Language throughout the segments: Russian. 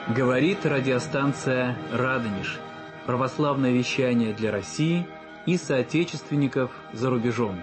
Говорит радиостанция «Радонеж». Православное вещание для России и соотечественников за рубежом.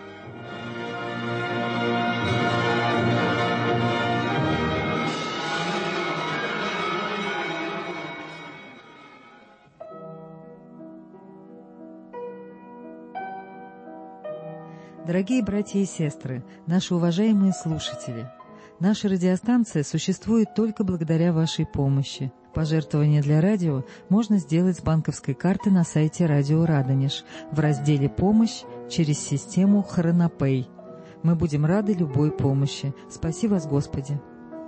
Дорогие братья и сестры, наши уважаемые слушатели, наша радиостанция существует только благодаря вашей помощи. Пожертвования для радио можно сделать с банковской карты на сайте Радио Радонеж в разделе «Помощь» через систему Хронопэй. Мы будем рады любой помощи. Спаси вас, Господи!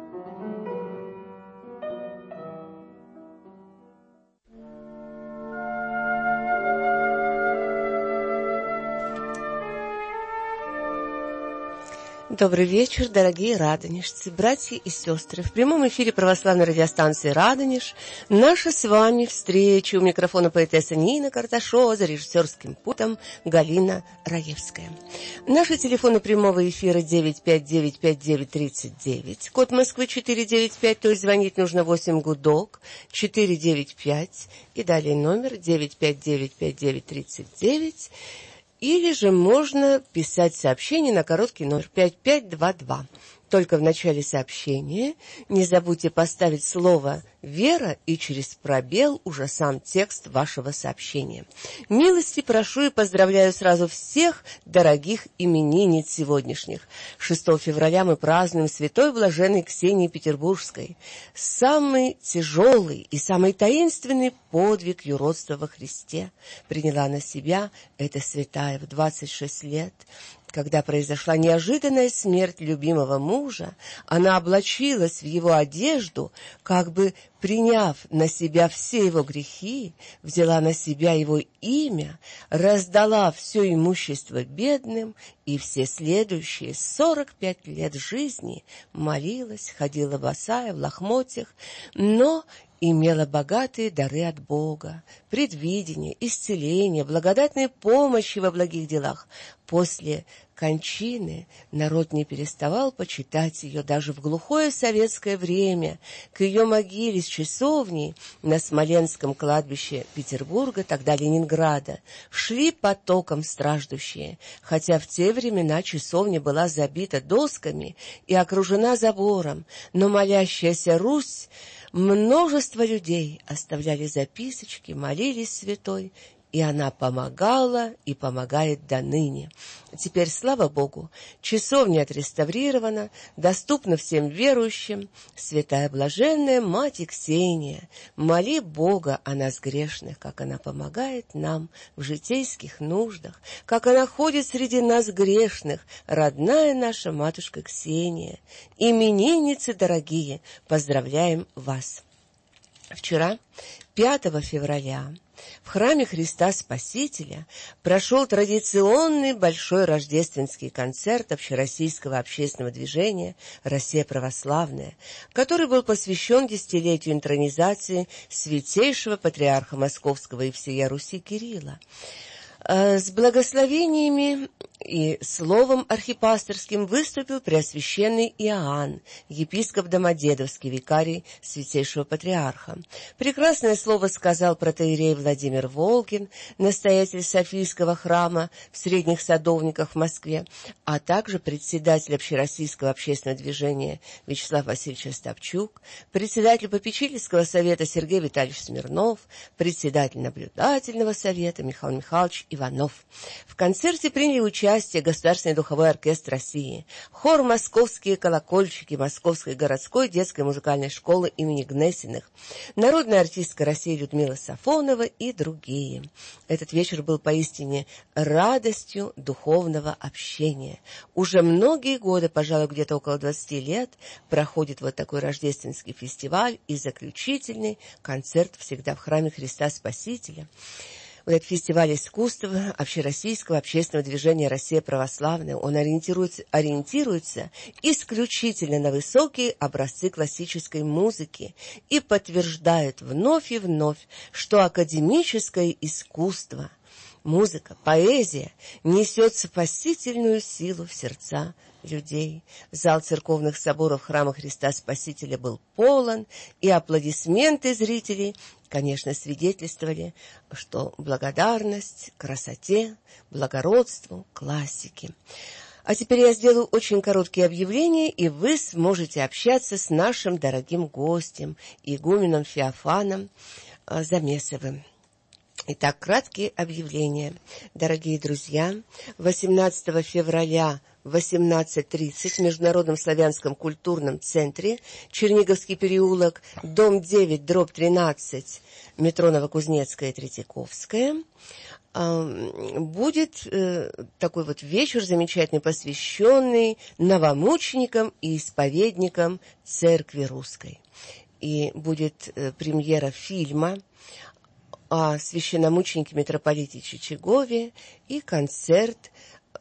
Добрый вечер, дорогие радонежцы, братья и сестры. В прямом эфире православной радиостанции «Радонеж» наша с вами встреча. У микрофона поэтесса Нина Карташова, за режиссерским пультом Галина Раевская. Наши телефоны прямого эфира 959-5939, код Москвы 495, то есть звонить нужно 8 гудок 495 и далее номер 959-5939. Или же можно писать сообщение на короткий номер 5522. Только в начале сообщения не забудьте поставить слово «Вера» и через пробел уже сам текст вашего сообщения. Милости прошу и поздравляю сразу всех дорогих именинниц сегодняшних. 6 февраля мы празднуем святой блаженной Ксении Петербургской. Самый тяжелый и самый таинственный подвиг юродства во Христе приняла на себя эта святая в 26 лет. Когда произошла неожиданная смерть любимого мужа, она облачилась в его одежду, как бы приняв на себя все его грехи, взяла на себя его имя, раздала все имущество бедным и все следующие 45 лет жизни молилась, ходила босая в лохмотьях, но имела богатые дары от Бога, предвидение, исцеление, благодатные помощи во благих делах. После кончины народ не переставал почитать ее даже в глухое советское время. К ее могиле с часовней на Смоленском кладбище Петербурга, тогда Ленинграда, шли потоком страждущие, хотя в те времена часовня была забита досками и окружена забором, но молящаяся Русь, множество людей оставляли записочки, молились святой, и она помогала и помогает до ныне. Теперь, слава Богу, часовня отреставрирована, доступна всем верующим. Святая блаженная Мать Ксения, моли Бога о нас грешных, как она помогает нам в житейских нуждах, как она ходит среди нас грешных, родная наша матушка Ксения. Именинницы дорогие, поздравляем вас! Вчера, 5 февраля, в храме Христа Спасителя прошел традиционный большой рождественский концерт общероссийского общественного движения «Россия православная», который был посвящен десятилетию интронизации святейшего патриарха Московского и всея Руси Кирилла. С благословениями и словом архипасторским выступил преосвященный Иоанн, епископ Домодедовский, викарий святейшего патриарха. Прекрасное слово сказал протоиерей Владимир Волгин, настоятель Софийского храма в Средних Садовниках в Москве, а также председатель общероссийского общественного движения Вячеслав Васильевич Остапчук, председатель попечительского совета Сергей Витальевич Смирнов, председатель наблюдательного совета Михаил Михайлович Иванов. В концерте приняли участие Государственный духовой оркестр России, хор «Московские колокольчики» Московской городской детской музыкальной школы имени Гнесиных, народная артистка России Людмила Сафонова и другие. Этот вечер был поистине радостью духовного общения. Уже многие годы, пожалуй, где-то около 20 лет, проходит вот такой рождественский фестиваль и заключительный концерт всегда в храме Христа Спасителя. Вот этот фестиваль искусства общероссийского общественного движения «Россия православная», он ориентируется исключительно на высокие образцы классической музыки и подтверждает вновь и вновь, что академическое искусство музыка, поэзия несет спасительную силу в сердца людей. Зал церковных соборов храма Христа Спасителя был полон, и аплодисменты зрителей, конечно, свидетельствовали, что благодарность красоте, благородству, классике. А теперь я сделаю очень короткие объявления, и вы сможете общаться с нашим дорогим гостем, игуменом Феофаном Замесовым. Итак, краткие объявления. Дорогие друзья, 18 февраля в 18:30 в Международном славянском культурном центре, Черниговский переулок, дом 9, дробь 13, метро Новокузнецкая, Третьяковская, будет такой вот вечер замечательный, посвященный новомученикам и исповедникам Церкви Русской. И будет премьера фильма о священномученике митрополите Чичагове и концерт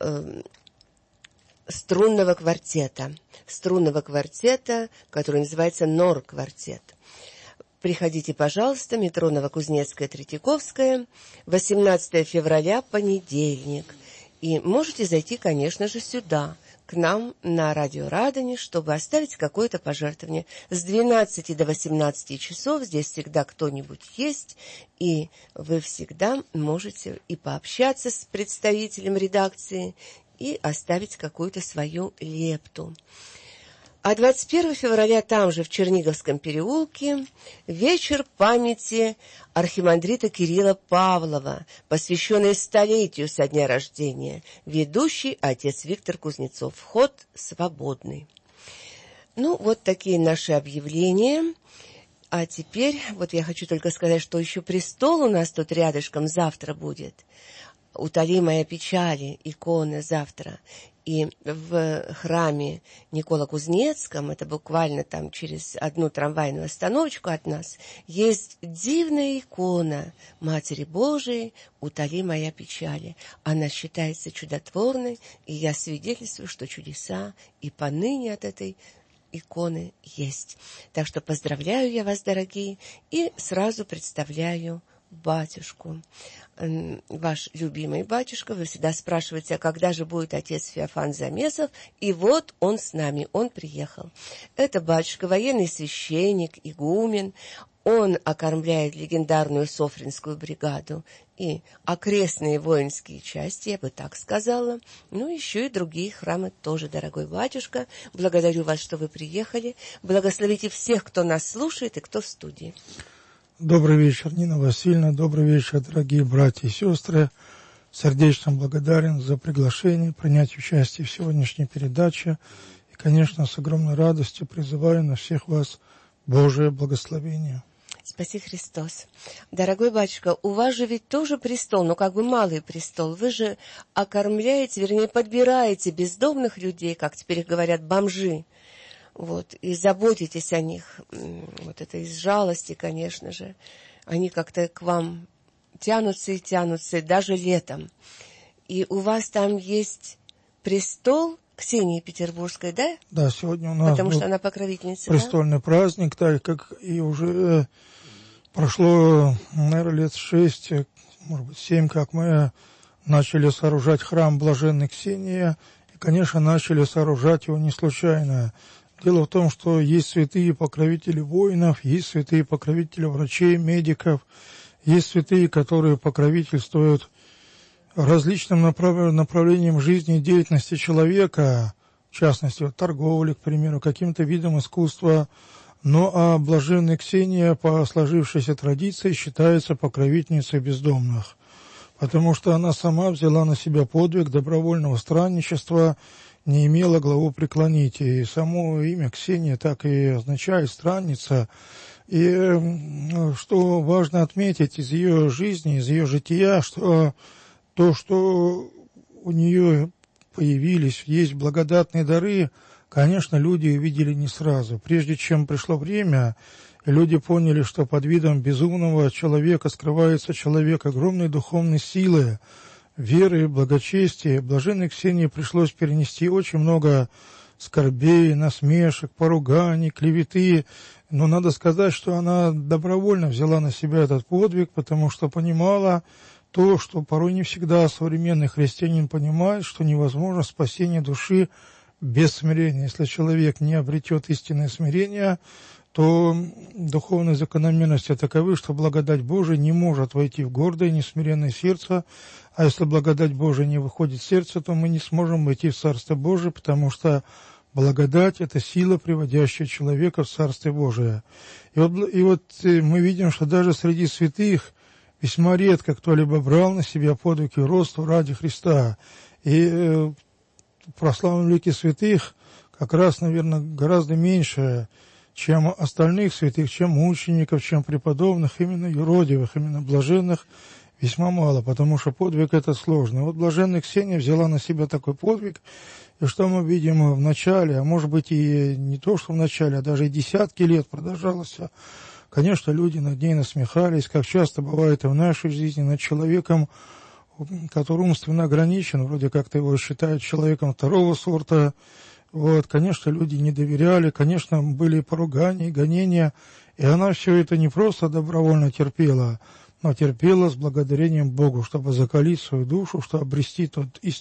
струнного квартета, который называется «Нор-квартет». Приходите, пожалуйста, метро Новокузнецкая, Третьяковская, 18 февраля, понедельник. И можете зайти, конечно же, сюда, к нам на радио Радонеж, чтобы оставить какое-то пожертвование. С 12 до 18 часов здесь всегда кто-нибудь есть, и вы всегда можете и пообщаться с представителем редакции, и оставить какую-то свою лепту. А 21 февраля там же, в Черниговском переулке, вечер памяти архимандрита Кирилла Павлова, посвященный столетию со дня рождения, ведущий отец Виктор Кузнецов. Вход свободный. Ну, вот такие наши объявления. А теперь, вот я хочу только сказать, что еще престол у нас тут рядышком завтра будет. «Утоли моя печали», икона завтра. И в храме Никола Кузнецком, это буквально там через одну трамвайную остановочку от нас, есть дивная икона Матери Божией «Утоли моя печали». Она считается чудотворной, и я свидетельствую, что чудеса и поныне от этой иконы есть. Так что поздравляю я вас, дорогие, и сразу представляю батюшку. Ваш любимый батюшка. Вы всегда спрашиваете, а когда же будет отец Феофан Замесов? И вот он с нами, он приехал. Это батюшка, военный священник, игумен. Он окормляет легендарную Софринскую бригаду и окрестные воинские части, я бы так сказала. Ну, еще и другие храмы тоже, дорогой батюшка. Благодарю вас, что вы приехали. Благословите всех, кто нас слушает и кто в студии. Добрый вечер, Нина Васильевна. Добрый вечер, дорогие братья и сестры. Сердечно благодарен за приглашение принять участие в сегодняшней передаче. И, конечно, с огромной радостью призываю на всех вас Божие благословение. Спаси Христос. Дорогой батюшка, у вас же ведь тоже престол, но как бы малый престол. Вы же окормляете, вернее, подбираете бездомных людей, как теперь их говорят, бомжи. Вот, и заботитесь о них. Вот это из жалости, конечно же. Они как-то к вам тянутся и тянутся, даже летом. И у вас там есть престол Ксении Петербургской, да? Да, сегодня у нас потому что она покровительница, престольный праздник, так как и уже прошло, наверное, лет 6, может быть, 7, как мы начали сооружать храм Блаженной Ксении. И, конечно, начали сооружать его не случайно. Дело в том, что есть святые покровители воинов, есть святые покровители врачей, медиков, есть святые, которые покровительствуют различным направлениям жизни и деятельности человека, в частности, вот, торговли, к примеру, каким-то видом искусства. Но а блаженная Ксения по сложившейся традиции считается покровительницей бездомных, потому что она сама взяла на себя подвиг добровольного странничества, не имела главу преклонить. И само имя Ксения так и означает «странница». И что важно отметить из ее жизни, из ее жития, что то, что у нее появились, есть благодатные дары, конечно, люди увидели не сразу. Прежде чем пришло время, люди поняли, что под видом безумного человека скрывается человек огромной духовной силы, веры, благочестия. Блаженной Ксении пришлось перенести очень много скорбей, насмешек, поруганий, клеветы. Но надо сказать, что она добровольно взяла на себя этот подвиг, потому что понимала, то, что порой не всегда современный христианин понимает, что невозможно спасение души без смирения. Если человек не обретет истинное смирение, то духовные закономерности таковы, что благодать Божия не может войти в гордое, несмиренное сердце, а если благодать Божия не выходит в сердце, то мы не сможем войти в Царство Божие, потому что благодать – это сила, приводящая человека в Царствие Божие. И вот мы видим, что даже среди святых весьма редко кто-либо брал на себя подвиг и рост ради Христа. И в православном лике святых как раз, наверное, гораздо меньше, чем остальных святых, чем мучеников, чем преподобных, именно юродивых, именно блаженных, весьма мало, потому что подвиг это сложно. Вот блаженная Ксения взяла на себя такой подвиг, и что мы видим в начале, а может быть и не то, что в начале, а даже и десятки лет продолжалось. Конечно, люди над ней насмехались, как часто бывает и в нашей жизни, над человеком, который умственно ограничен, вроде как-то его считают человеком второго сорта. Вот, конечно, люди не доверяли, конечно, были поругания, гонения, и она все это не просто добровольно терпела, но терпела с благодарением Богу, чтобы закалить свою душу, чтобы обрести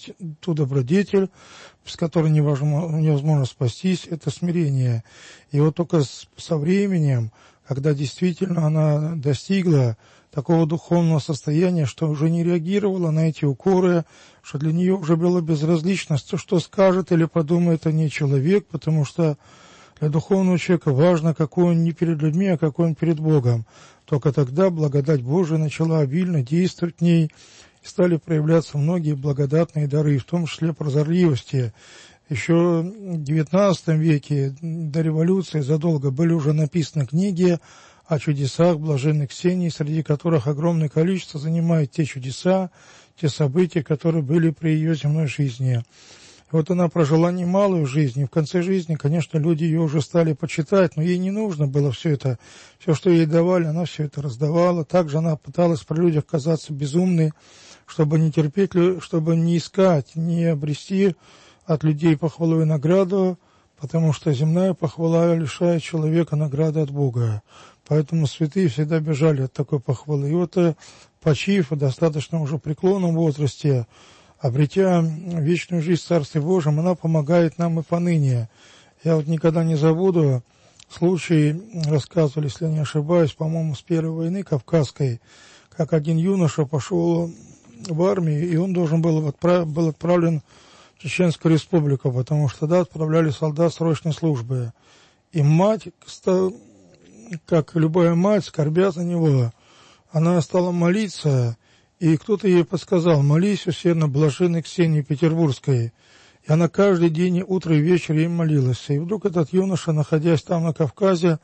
ту добродетель, с которой невозможно спастись, это смирение. И вот только со временем, когда действительно она достигла такого духовного состояния, что уже не реагировала на эти укоры, что для нее уже было безразлично, что скажет или подумает о ней человек, потому что для духовного человека важно, какой он не перед людьми, а какой он перед Богом. Только тогда благодать Божия начала обильно действовать в ней, и стали проявляться многие благодатные дары, в том числе прозорливости. Еще в XIX веке, до революции, задолго были уже написаны книги о чудесах блаженной Ксении, среди которых огромное количество занимает те чудеса, те события, которые были при ее земной жизни. И вот она прожила немалую жизнь, и в конце жизни, конечно, люди ее уже стали почитать, но ей не нужно было все это, все, что ей давали, она все это раздавала. Также она пыталась при людях казаться безумной, чтобы не терпеть, чтобы не искать, не обрести от людей похвалу и награду, потому что земная похвала лишает человека награды от Бога. Поэтому святые всегда бежали от такой похвалы. И вот, почив в достаточно уже преклонном возрасте, обретя вечную жизнь в Царстве Божьем, она помогает нам и поныне. Я вот никогда не забуду случай, рассказывали, если я не ошибаюсь, по-моему, с Первой войны Кавказской, как один юноша пошел в армию, и он должен был отправлен в Чеченскую республику, потому что тогда отправляли солдат срочной службы. И мать, как любая мать, скорбя за него, она стала молиться, и кто-то ей подсказал: молись усердно блаженной Ксении Петербургской. И она каждый день, утро и вечер ей молилась. И вдруг этот юноша, находясь там на Кавказе,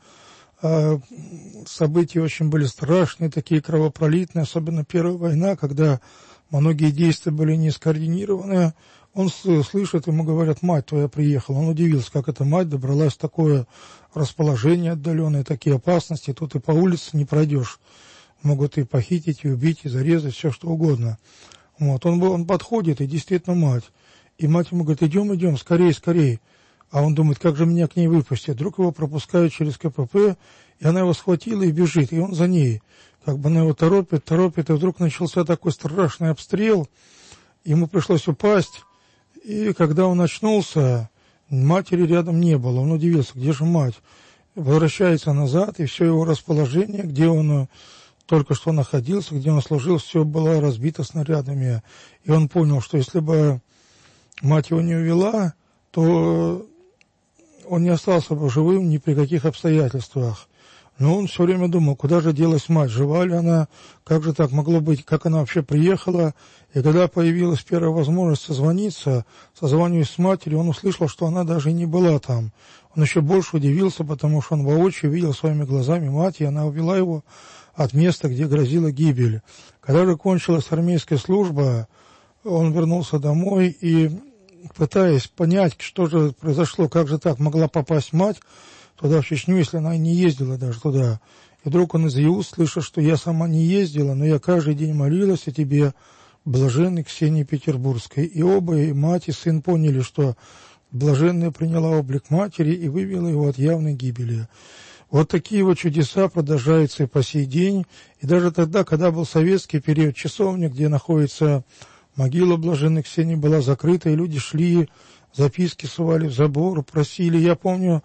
события очень были страшные, такие кровопролитные, особенно Первая война, когда многие действия были не скоординированы. Он слышит, ему говорят: мать твоя приехала. Он удивился, как эта мать добралась в такое расположение отдаленное, такие опасности. Тут и по улице не пройдешь. Могут и похитить, и убить, и зарезать, все что угодно. Вот. Он подходит, и действительно мать. И мать ему говорит: идем, скорей, скорей. А он думает, как же меня к ней выпустят. Вдруг его пропускают через КПП, и она его схватила и бежит, и он за ней. Как бы она его торопит, и вдруг начался такой страшный обстрел. Ему пришлось упасть, и когда он очнулся, матери рядом не было. Он удивился, где же мать? Возвращается назад, и все его расположение, где он только что находился, где он служил, все было разбито снарядами. И он понял, что если бы мать его не увела, то он не остался бы живым ни при каких обстоятельствах. Но он все время думал, куда же делась мать, жива ли она, как же так могло быть, как она вообще приехала. И когда появилась первая возможность созваниваясь с матерью, он услышал, что она даже и не была там. Он еще больше удивился, потому что он воочию видел своими глазами мать, и она увела его от места, где грозила гибель. Когда же кончилась армейская служба, он вернулся домой и, пытаясь понять, что же произошло, как же так могла попасть мать туда, в Чечню, если она не ездила даже туда. И вдруг он из ее уст слышит, что я сама не ездила, но я каждый день молилась о тебе, блаженной Ксении Петербургской. И оба, и мать, и сын поняли, что блаженная приняла облик матери и вывела его от явной гибели. Вот такие вот чудеса продолжаются и по сей день. И даже тогда, когда был советский период, часовня, где находится могила блаженной Ксении, была закрыта, и люди шли, записки сували в забор, просили. Я помню,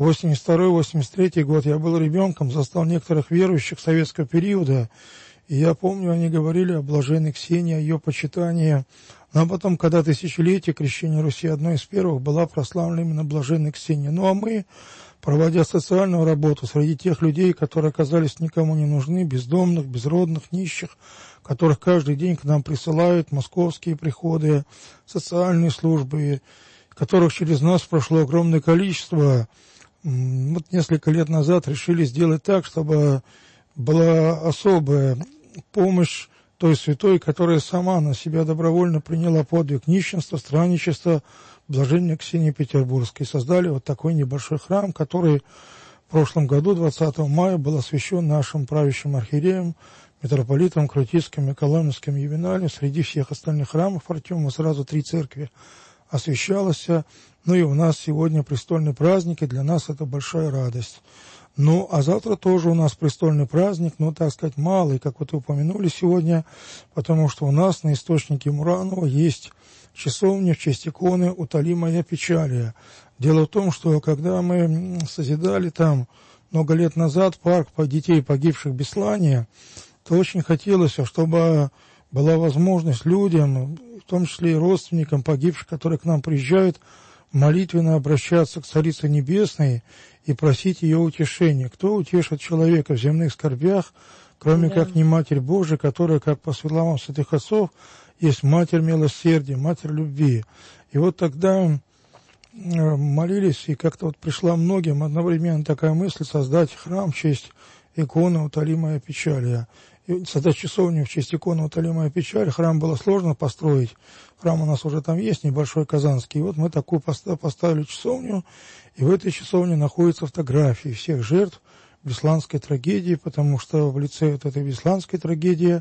82-83 год, я был ребенком, застал некоторых верующих советского периода, и я помню, они говорили о блаженной Ксении, о ее почитании. Но потом, когда тысячелетие крещения Руси, одной из первых, была прославлена именно блаженной Ксения. Ну а мы, проводя социальную работу среди тех людей, которые оказались никому не нужны, бездомных, безродных, нищих, которых каждый день к нам присылают московские приходы, социальные службы, которых через нас прошло огромное количество. Вот несколько лет назад решили сделать так, чтобы была особая помощь той святой, которая сама на себя добровольно приняла подвиг нищенства, странничества, блаженной Ксении Петербургской. Создали вот такой небольшой храм, который в прошлом году, 20 мая, был освящен нашим правящим архиереем, митрополитом Крутицким и Коломенским Ювеналием. Среди всех остальных храмов Артема сразу 3 церкви освящалось. Ну и у нас сегодня престольный праздник, и для нас это большая радость. Ну, а завтра тоже у нас престольный праздник, но, так сказать, малый, как вот упомянули сегодня, потому что у нас на источнике Муранова есть часовня в честь иконы «Утоли моя печалия». Дело в том, что когда мы созидали там много лет назад парк детей, погибших в Беслане, то очень хотелось, чтобы была возможность людям, в том числе и родственникам погибших, которые к нам приезжают, молитвенно обращаться к Царице Небесной и просить ее утешения. Кто утешит человека в земных скорбях, кроме как не Матерь Божия, которая, как по словам святых отцов, есть Матерь милосердия, Матерь любви. И вот тогда молились, и как-то вот пришла многим одновременно такая мысль создать храм в честь иконы «Утоли моя печалия». И создать часовню в честь иконы «Утоли моя печаль». Храм было сложно построить. Храм у нас уже там есть, небольшой казанский. И вот мы такую поставили часовню, и в этой часовне находятся фотографии всех жертв Бесланской трагедии, потому что в лице вот этой Бесланской трагедии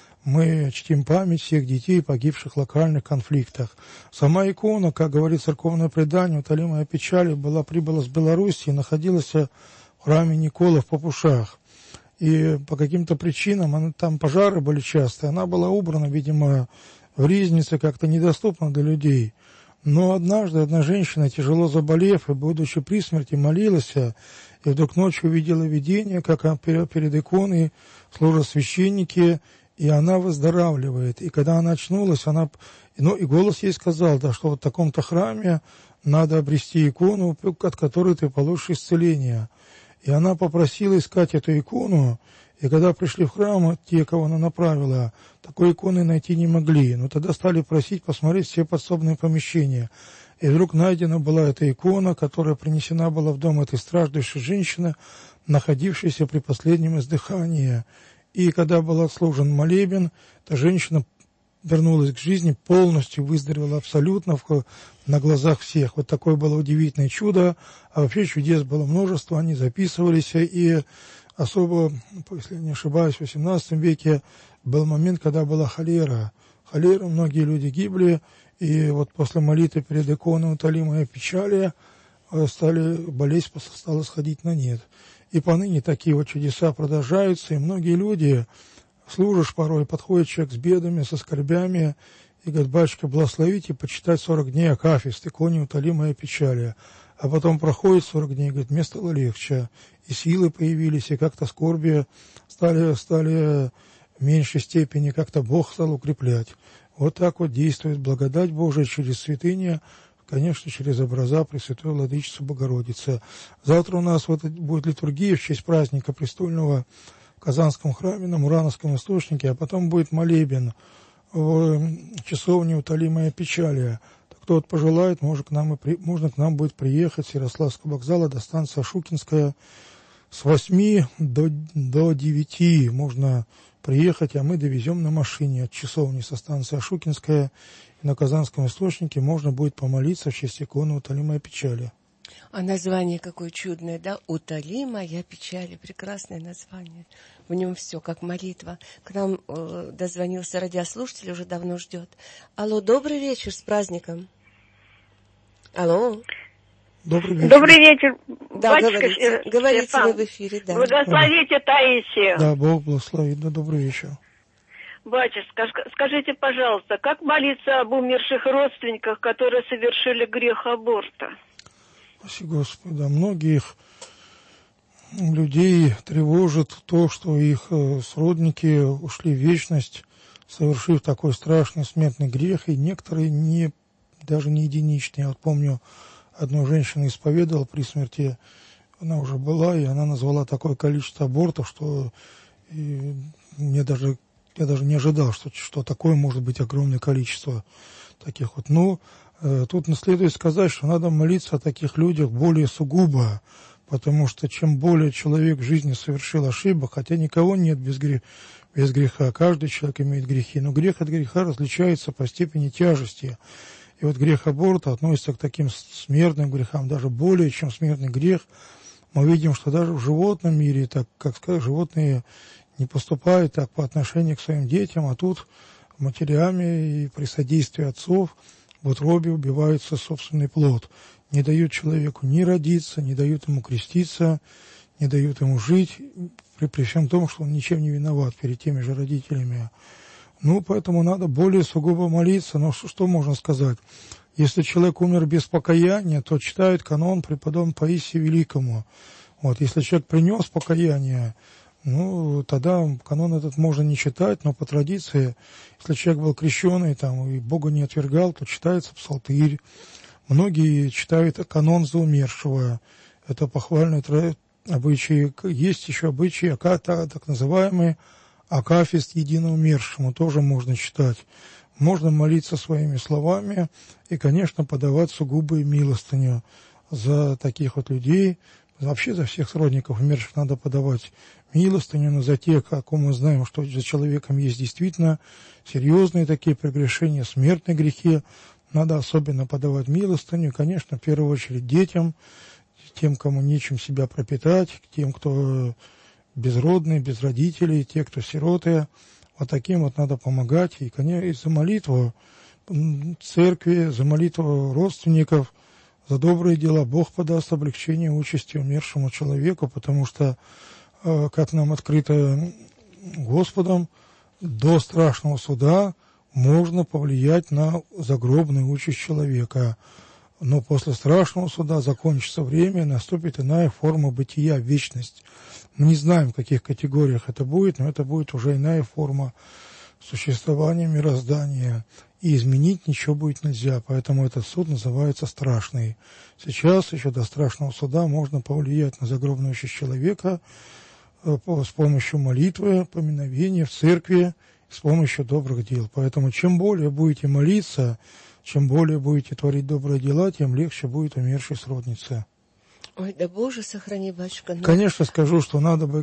мы чтим память всех детей, погибших в локальных конфликтах. Сама икона, как говорит церковное предание, «Утоли моя печаль», прибыла с Белоруссии и находилась в храме Никола в Попушах. И по каким-то причинам, там пожары были частые, она была убрана, видимо, в ризнице, как-то недоступна для людей. Но однажды одна женщина, тяжело заболев и будучи при смерти, молилась, и вдруг ночью увидела видение, как перед иконой служат священники, и она выздоравливает. И когда она очнулась, и голос ей сказал, да, что вот в таком-то храме надо обрести икону, от которой ты получишь исцеление. И она попросила искать эту икону, и когда пришли в храм, те, кого она направила, такой иконы найти не могли. Но тогда стали просить посмотреть все подсобные помещения. И вдруг найдена была эта икона, которая принесена была в дом этой страждущей женщины, находившейся при последнем издыхании. И когда был отслужен молебен, эта женщина вернулась к жизни, полностью выздоровела абсолютно на глазах всех. Вот такое было удивительное чудо. А вообще чудес было множество, они записывались. И особо, если я не ошибаюсь, в XVIII веке был момент, когда была холера. Холера, многие люди гибли. И вот после молитвы перед иконой «Утоли моя печаль» болезнь стала сходить на нет. И поныне такие вот чудеса продолжаются, и многие люди, служишь порой, подходит человек с бедами, со скорбями, и говорит: батюшка, благословите почитать 40 дней акафист, иконе «Утоли моя печаль». А потом проходит 40 дней, говорит, мне стало легче, и силы появились, и как-то скорби стали в меньшей степени, как-то Бог стал укреплять. Вот так вот действует благодать Божия через святыни, конечно, через образа Пресвятой Владычицы Богородицы. Завтра у нас будет литургия в честь праздника престольного в Казанском храме на Мурановском источнике, а потом будет молебен в часовне «Утоли моя печаль». Кто вот пожелает, можно к нам будет приехать с Ярославского вокзала до станции Ашукинская с 8 до 9 можно приехать, а мы довезем на машине от часовни со станции Ашукинская. И на Казанском источнике можно будет помолиться в честь иконы «Утоли моя печаль». А название какое чудное, да? «Утоли моя печаль». Прекрасное название. В нем все, как молитва. К нам дозвонился радиослушатель, уже давно ждет. Алло, добрый вечер, с праздником. Алло. Добрый вечер. Добрый вечер. Да, говорите вы в эфире, да. Благословите Таисию. Да, Бог благословит. Да, добрый вечер. Батюшка, скажите, пожалуйста, как молиться об умерших родственниках, которые совершили грех аборта? Спасибо, Господи. Да, многих людей тревожит то, что их сродники ушли в вечность, совершив такой страшный смертный грех, и некоторые даже не единичные. Я вот помню, одну женщину исповедовала при смерти, она уже была, и она назвала такое количество абортов, что я даже не ожидал, что такое может быть огромное количество таких вот. Но тут следует сказать, что надо молиться о таких людях более сугубо, потому что чем более человек в жизни совершил ошибок, хотя никого нет без греха, каждый человек имеет грехи, но грех от греха различается по степени тяжести. И вот грех аборта относится к таким смертным грехам, даже более, чем смертный грех. Мы видим, что даже в животном мире, так как сказать, животные не поступают так по отношению к своим детям, а тут матерями и при содействии отцов в утробе убивается собственный плод. Не дают человеку ни родиться, не дают ему креститься, не дают ему жить, при всем том, что он ничем не виноват перед теми же родителями. Поэтому надо более сугубо молиться. Но что можно сказать? Если человек умер без покаяния, то читают канон преподобному Паисию Великому. Если человек принес покаяние, тогда канон этот можно не читать, но по традиции, если человек был крещеный и Бога не отвергал, то читается псалтырь. Многие читают канон за умершего. Это похвальный обычай. Есть еще обычаи, так называемые акафист единоумершему, тоже можно читать. Можно молиться своими словами и, конечно, подавать сугубую милостыню за таких вот людей. Вообще за всех сродников умерших надо подавать милостыню, но за тех, как мы знаем, что за человеком есть действительно серьезные такие прегрешения, смертные грехи, надо особенно подавать милостыню. И, конечно, в первую очередь детям, тем, кому нечем себя пропитать, тем, кто безродные, без родителей, те, кто сироты. Таким вот надо помогать. И, конечно, и за молитву церкви, за молитву родственников, за добрые дела Бог подаст облегчение участи умершему человеку, потому что, как нам открыто Господом, до страшного суда можно повлиять на загробную участь человека. Но после страшного суда закончится время, наступит иная форма бытия, вечность. Мы не знаем, в каких категориях это будет, но это будет уже иная форма существования мироздания. И изменить ничего будет нельзя, поэтому этот суд называется страшный. Сейчас, еще до страшного суда, можно повлиять на загробную участь человека с помощью молитвы, поминовения в церкви, с помощью добрых дел. Поэтому чем более будете молиться, чем более будете творить добрые дела, тем легче будет умершей сроднице. Ой, да Боже, сохрани, батюшка. Конечно, скажу, что надо бы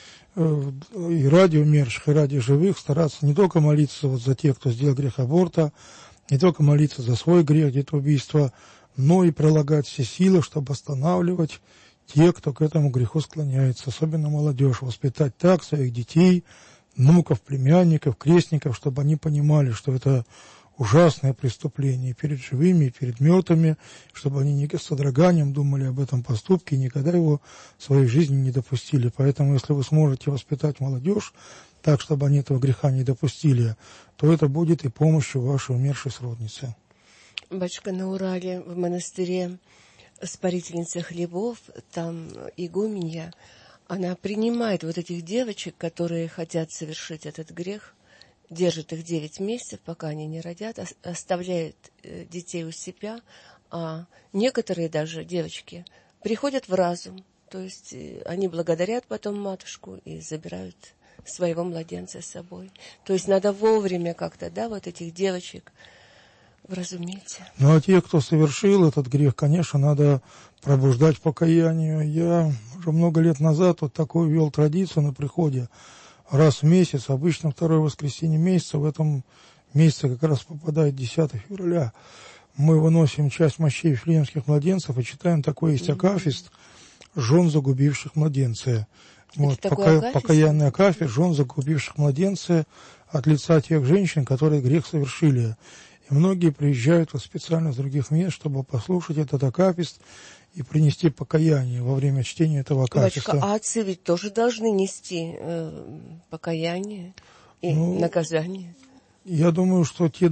и ради умерших, и ради живых стараться не только молиться за тех, кто сделал грех аборта, не только молиться за свой грех, где-то убийство, но и прилагать все силы, чтобы останавливать тех, кто к этому греху склоняется, особенно молодежь, воспитать так своих детей, внуков, племянников, крестников, чтобы они понимали, что это ужасное преступление перед живыми и перед мертвыми, чтобы они не с содроганием думали об этом поступке и никогда его в своей жизни не допустили. Поэтому, если вы сможете воспитать молодежь так, чтобы они этого греха не допустили, то это будет и помощью вашей умершей сродницы. Батюшка, на Урале, в монастыре Спарительницы хлебов, там игуменья, она принимает вот этих девочек, которые хотят совершить этот грех, держит их 9 месяцев, пока они не родят, оставляет детей у себя, а некоторые даже девочки приходят в разум, то есть они благодарят потом матушку и забирают своего младенца с собой. То есть надо вовремя как-то, вот этих девочек вразумить. А те, кто совершил этот грех, конечно, надо пробуждать покаянию. Я уже много лет назад такую вел традицию на приходе. Раз в месяц, обычно второе воскресенье месяца, в этом месяце как раз попадает 10 февраля, мы выносим часть мощей вифлеемских младенцев и читаем такой есть акафист жен загубивших младенца. Покаянный акафист жен загубивших младенца от лица тех женщин, которые грех совершили. И многие приезжают специально с других мест, чтобы послушать этот акафист и принести покаяние во время чтения этого качества. Батюшка, а отцы ведь тоже должны нести покаяние и наказание? Я думаю, что те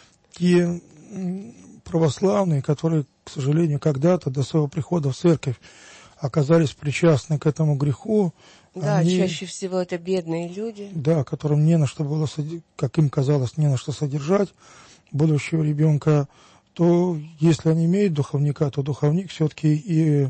православные, которые, к сожалению, когда-то до своего прихода в церковь оказались причастны к этому греху. Да, чаще всего это бедные люди. Да, которым не на что было, как им казалось, не на что содержать будущего ребенка, то если они имеют духовника, то духовник все-таки и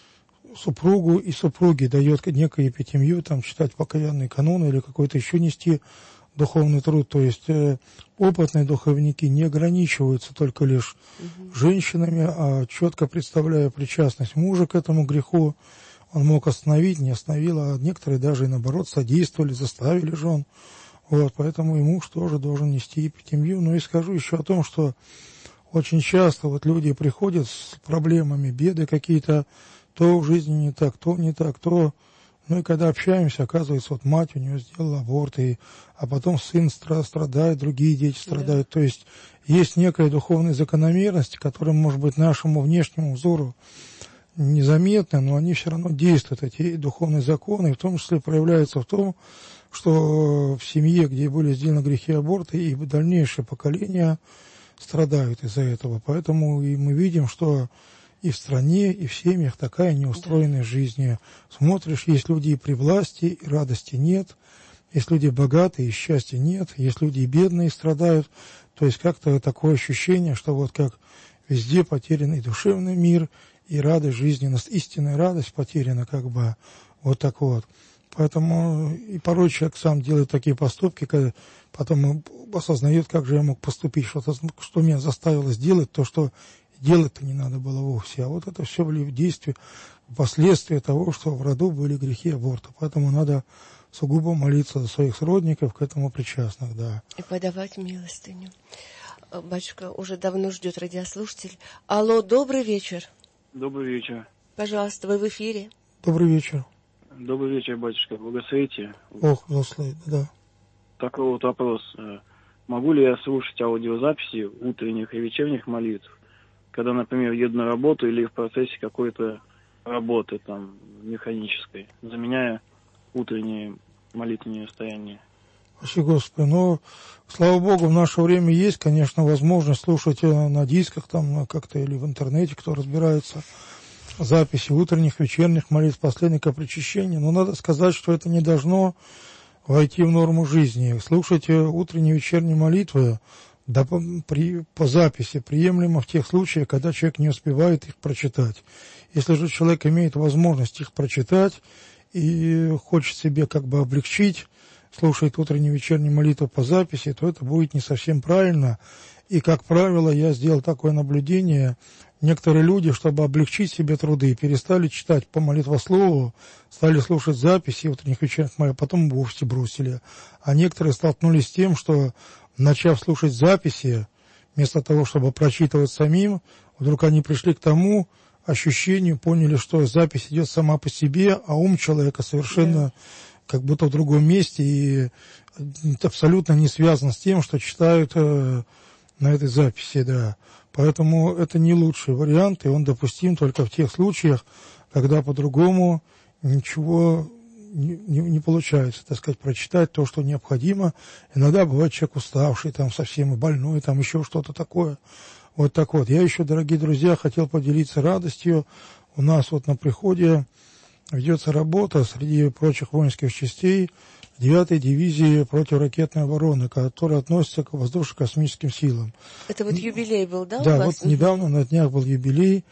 супругу, и супруге дает некое эпитемью, там, читать покаянный канон или какой-то еще нести духовный труд. То есть опытные духовники не ограничиваются только лишь женщинами, а четко представляя причастность мужа к этому греху, он мог остановить, не остановил, а некоторые даже и наоборот содействовали, заставили жен. Вот, поэтому и муж тоже должен нести эпитемию. Но и скажу еще о том, что очень часто вот люди приходят с проблемами, беды какие-то, то в жизни не так, то не так, то... Ну и когда общаемся, оказывается, вот мать у нее сделала аборт, а потом сын страдает, другие дети страдают. То есть есть некая духовная закономерность, которая, может быть, нашему внешнему взору незаметны, но они все равно действуют, эти духовные законы, и в том числе проявляются в том, что в семье, где были сделаны грехи аборта, и дальнейшие поколения страдают из-за этого. Поэтому и мы видим, что и в стране, и в семьях такая неустроенная жизнь. Смотришь, есть люди и при власти, и радости нет, есть люди богатые, и счастья нет, есть люди и бедные, страдают. То есть как-то такое ощущение, что вот как везде потерян и душевный мир, и радость жизни, истинная радость потеряна, как бы, вот так вот. Поэтому и порой человек сам делает такие поступки, когда потом осознает, как же я мог поступить, что меня заставило сделать то, что делать-то не надо было вовсе. А вот это все были действия, последствия того, что в роду были грехи аборта. Поэтому надо сугубо молиться за своих сродников, к этому причастных, да. И подавать милостыню. Батюшка уже давно ждет радиослушатель. Алло, добрый вечер. Добрый вечер. Пожалуйста, вы в эфире. Добрый вечер. Добрый вечер, батюшка. Благословите. Ох, благословит, да. Такой вот вопрос. Могу ли я слушать аудиозаписи утренних и вечерних молитв, когда, например, еду на работу или в процессе какой-то работы там механической, заменяя утренние молитвенные состояния? Спасибо, Господи. Но, слава Богу, в наше время есть, конечно, возможность слушать на дисках там как-то или в интернете, кто разбирается, записи утренних, вечерних молитв, последнего причащения. Но надо сказать, что это не должно войти в норму жизни. Слушать утренние, вечерние молитвы по записи приемлемо в тех случаях, когда человек не успевает их прочитать. Если же человек имеет возможность их прочитать и хочет себе как бы облегчить, слушает утреннюю, вечернюю молитву по записи, то это будет не совсем правильно. И, как правило, я сделал такое наблюдение. Некоторые люди, чтобы облегчить себе труды, перестали читать по молитвослову, стали слушать записи утренних, вечерних молитв, а потом вовсе бросили. А некоторые столкнулись с тем, что, начав слушать записи, вместо того, чтобы прочитывать самим, вдруг они пришли к тому ощущению, поняли, что запись идет сама по себе, а ум человека совершенно как будто в другом месте и абсолютно не связан с тем, что читают на этой записи, да. Поэтому это не лучший вариант, и он допустим только в тех случаях, когда по-другому ничего не получается, так сказать, прочитать то, что необходимо. Иногда бывает человек уставший, там совсем больной, там еще что-то такое. Вот так вот. Я еще, дорогие друзья, хотел поделиться радостью. У нас вот на приходе ведется работа среди прочих воинских частей 9-й дивизии противоракетной обороны, которая относится к воздушно-космическим силам. Это вот юбилей был, да, да, у вас? Вот недавно на днях был юбилей,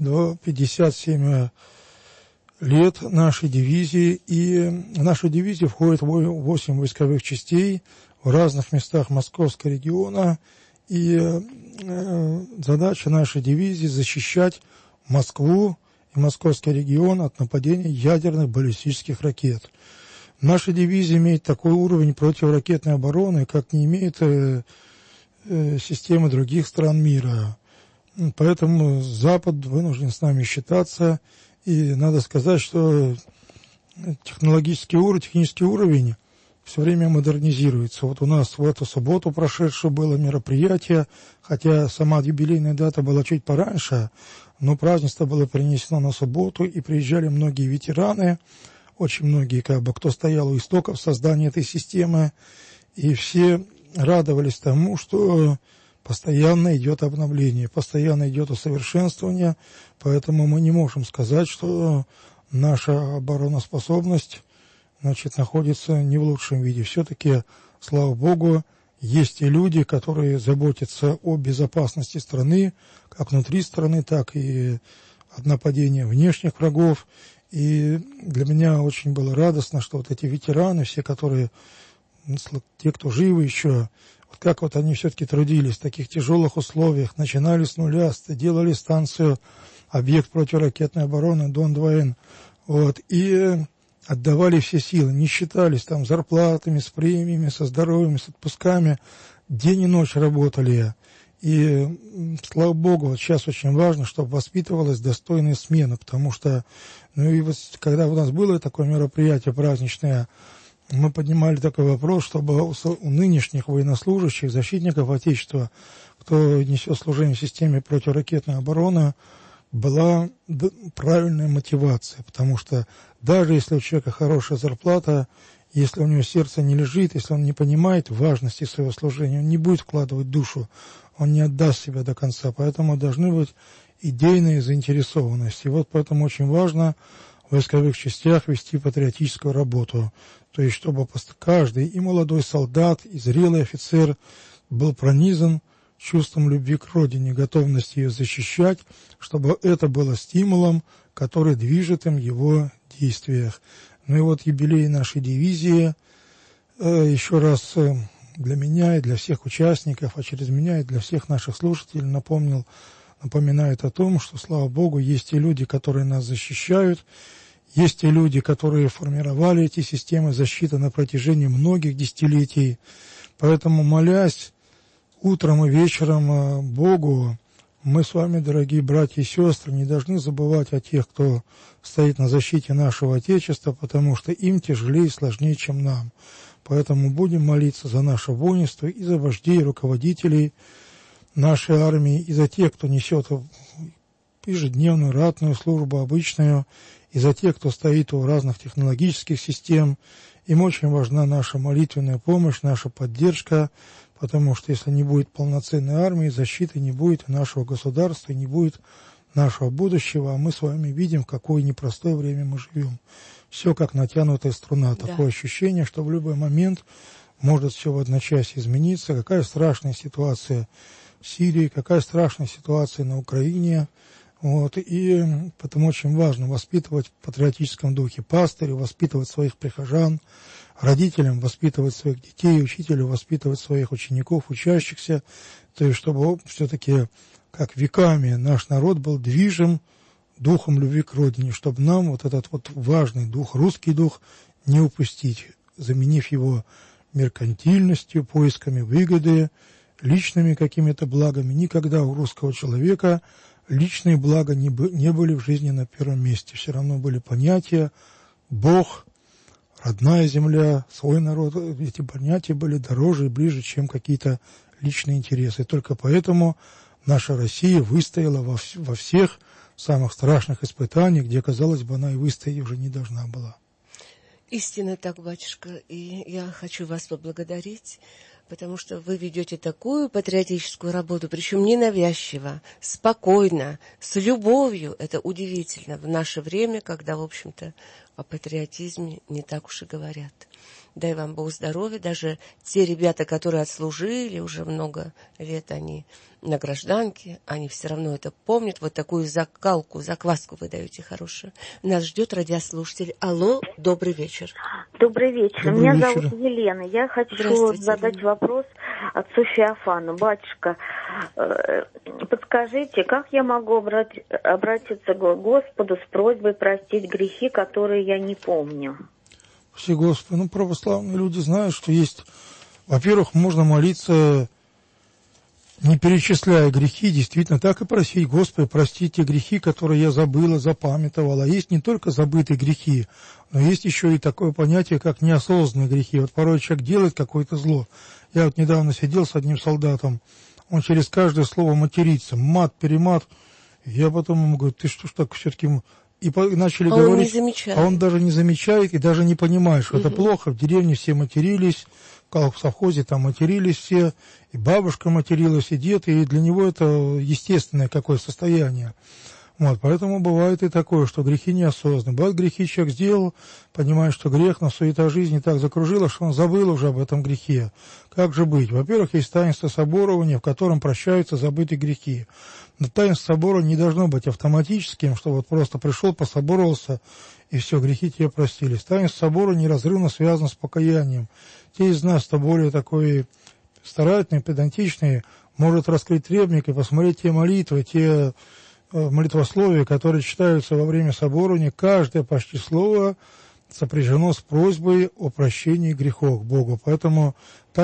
57 лет нашей дивизии, и в нашу дивизию входит 8 войсковых частей в разных местах Московского региона, и задача нашей дивизии защищать Москву и Московский регион от нападения ядерных баллистических ракет. Наша дивизия имеет такой уровень противоракетной обороны, как не имеет системы других стран мира. Поэтому Запад вынужден с нами считаться. И надо сказать, что технический уровень все время модернизируется. Вот у нас в эту субботу прошедшее было мероприятие, хотя сама юбилейная дата была чуть пораньше, но празднество было перенесено на субботу, и приезжали многие ветераны, очень многие, кто стоял у истоков создания этой системы, и все радовались тому, что постоянно идет обновление, постоянно идет усовершенствование, поэтому мы не можем сказать, что наша обороноспособность находится не в лучшем виде. Все-таки, слава Богу, есть и люди, которые заботятся о безопасности страны, как внутри страны, так и от нападения внешних врагов. И для меня очень было радостно, что вот эти ветераны, все, которые, те, кто живы еще, вот как вот они все-таки трудились в таких тяжелых условиях, начинали с нуля, делали станцию, объект противоракетной обороны Дон-2Н, вот, и отдавали все силы, не считались там зарплатами, с премиями, со здоровьем, с отпусками, день и ночь работали. И, слава Богу, вот сейчас очень важно, чтобы воспитывалась достойная смена, потому что, и вот когда у нас было такое мероприятие праздничное, мы поднимали такой вопрос, чтобы у нынешних военнослужащих, защитников Отечества, кто несет служение в системе противоракетной обороны, была правильная мотивация, потому что даже если у человека хорошая зарплата, если у него сердце не лежит, если он не понимает важности своего служения, он не будет вкладывать душу, он не отдаст себя до конца, поэтому должны быть идейная заинтересованность. И вот поэтому очень важно в войсковых частях вести патриотическую работу, то есть чтобы каждый, и молодой солдат, и зрелый офицер был пронизан чувством любви к родине, готовностью ее защищать, чтобы это было стимулом, который движет им в его действиях. Ну и вот юбилей нашей дивизии еще раз для меня и для всех участников, а через меня и для всех наших слушателей напоминает о том, что, слава Богу, есть и люди, которые нас защищают, есть и люди, которые формировали эти системы защиты на протяжении многих десятилетий. Поэтому, молясь утром и вечером Богу, мы с вами, дорогие братья и сестры, не должны забывать о тех, кто стоит на защите нашего Отечества, потому что им тяжелее и сложнее, чем нам. Поэтому будем молиться за наше воинство и за вождей, руководителей нашей армии, и за тех, кто несет ежедневную ратную службу, обычную, и за тех, кто стоит у разных технологических систем. Им очень важна наша молитвенная помощь, наша поддержка, потому что если не будет полноценной армии, защиты не будет и нашего государства, и не будет нашего будущего, а мы с вами видим, в какое непростое время мы живем. Все как натянутая струна, да. Такое ощущение, что в любой момент может все в одночасье измениться. Какая страшная ситуация в Сирии, какая страшная ситуация на Украине. Вот, и потому очень важно воспитывать в патриотическом духе пастыря, воспитывать своих прихожан, родителям воспитывать своих детей, учителю воспитывать своих учеников, учащихся, то есть чтобы все-таки, как веками, наш народ был движим духом любви к родине, чтобы нам вот этот вот важный дух, русский дух, не упустить, заменив его меркантильностью, поисками выгоды, личными какими-то благами. Никогда у русского человека личные блага не были в жизни на первом месте. Все равно были понятия Бог, родная земля, свой народ. Эти понятия были дороже и ближе, чем какие-то личные интересы. Только поэтому наша Россия выстояла во всех самых страшных испытаниях, где, казалось бы, она и выстоять уже не должна была. Истинно так, батюшка, и я хочу вас поблагодарить, потому что вы ведете такую патриотическую работу, причем ненавязчиво, спокойно, с любовью. Это удивительно в наше время, когда, в общем-то, о патриотизме не так уж и говорят. Дай вам Бог здоровья. Даже те ребята, которые отслужили уже много лет, они на гражданке, они все равно это помнят. Вот такую закваску вы даете хорошую. Нас ждет радиослушатель. Алло, добрый вечер. Добрый вечер. Добрый Меня вечер. зовут Елена. Я хочу задать вопрос отцу Феофану. Батюшка, подскажите, как я могу обратиться к Господу с просьбой простить грехи, которые я не помню? Все, Господи, православные люди знают, что есть, во-первых, можно молиться не перечисляя грехи, действительно так и просить: Господи, прости те грехи, которые я забыла, запамятовала. А есть не только забытые грехи, но есть еще и такое понятие, как неосознанные грехи. Вот порой человек делает какое-то зло. Я вот недавно сидел с одним солдатом, он через каждое слово матерится, мат, перемат. Я потом ему говорю: ты что ж так все-таки... И начали говорить, а он даже не замечает и даже не понимает, что это плохо. В деревне все матерились, в совхозе там матерились все, и бабушка материлась, и дед, и для него это естественное какое состояние. Вот, поэтому бывает и такое, что грехи неосознанны. Бывают грехи, человек сделал, понимает, что грех, но суета жизни так закружила, что он забыл уже об этом грехе. Как же быть? Во-первых, есть таинство соборования, в котором прощаются забытые грехи. Но таинство собора не должно быть автоматическим, что вот просто пришел, пособоровался, и все, грехи тебе простились. Таинство собора неразрывно связано с покаянием. Те из нас, кто более такой старательный, педантичный, может раскрыть требник и посмотреть те молитвы, те молитвословия, которые читаются во время соборования. Каждое почти слово сопряжено с просьбой о прощении грехов Богу. Поэтому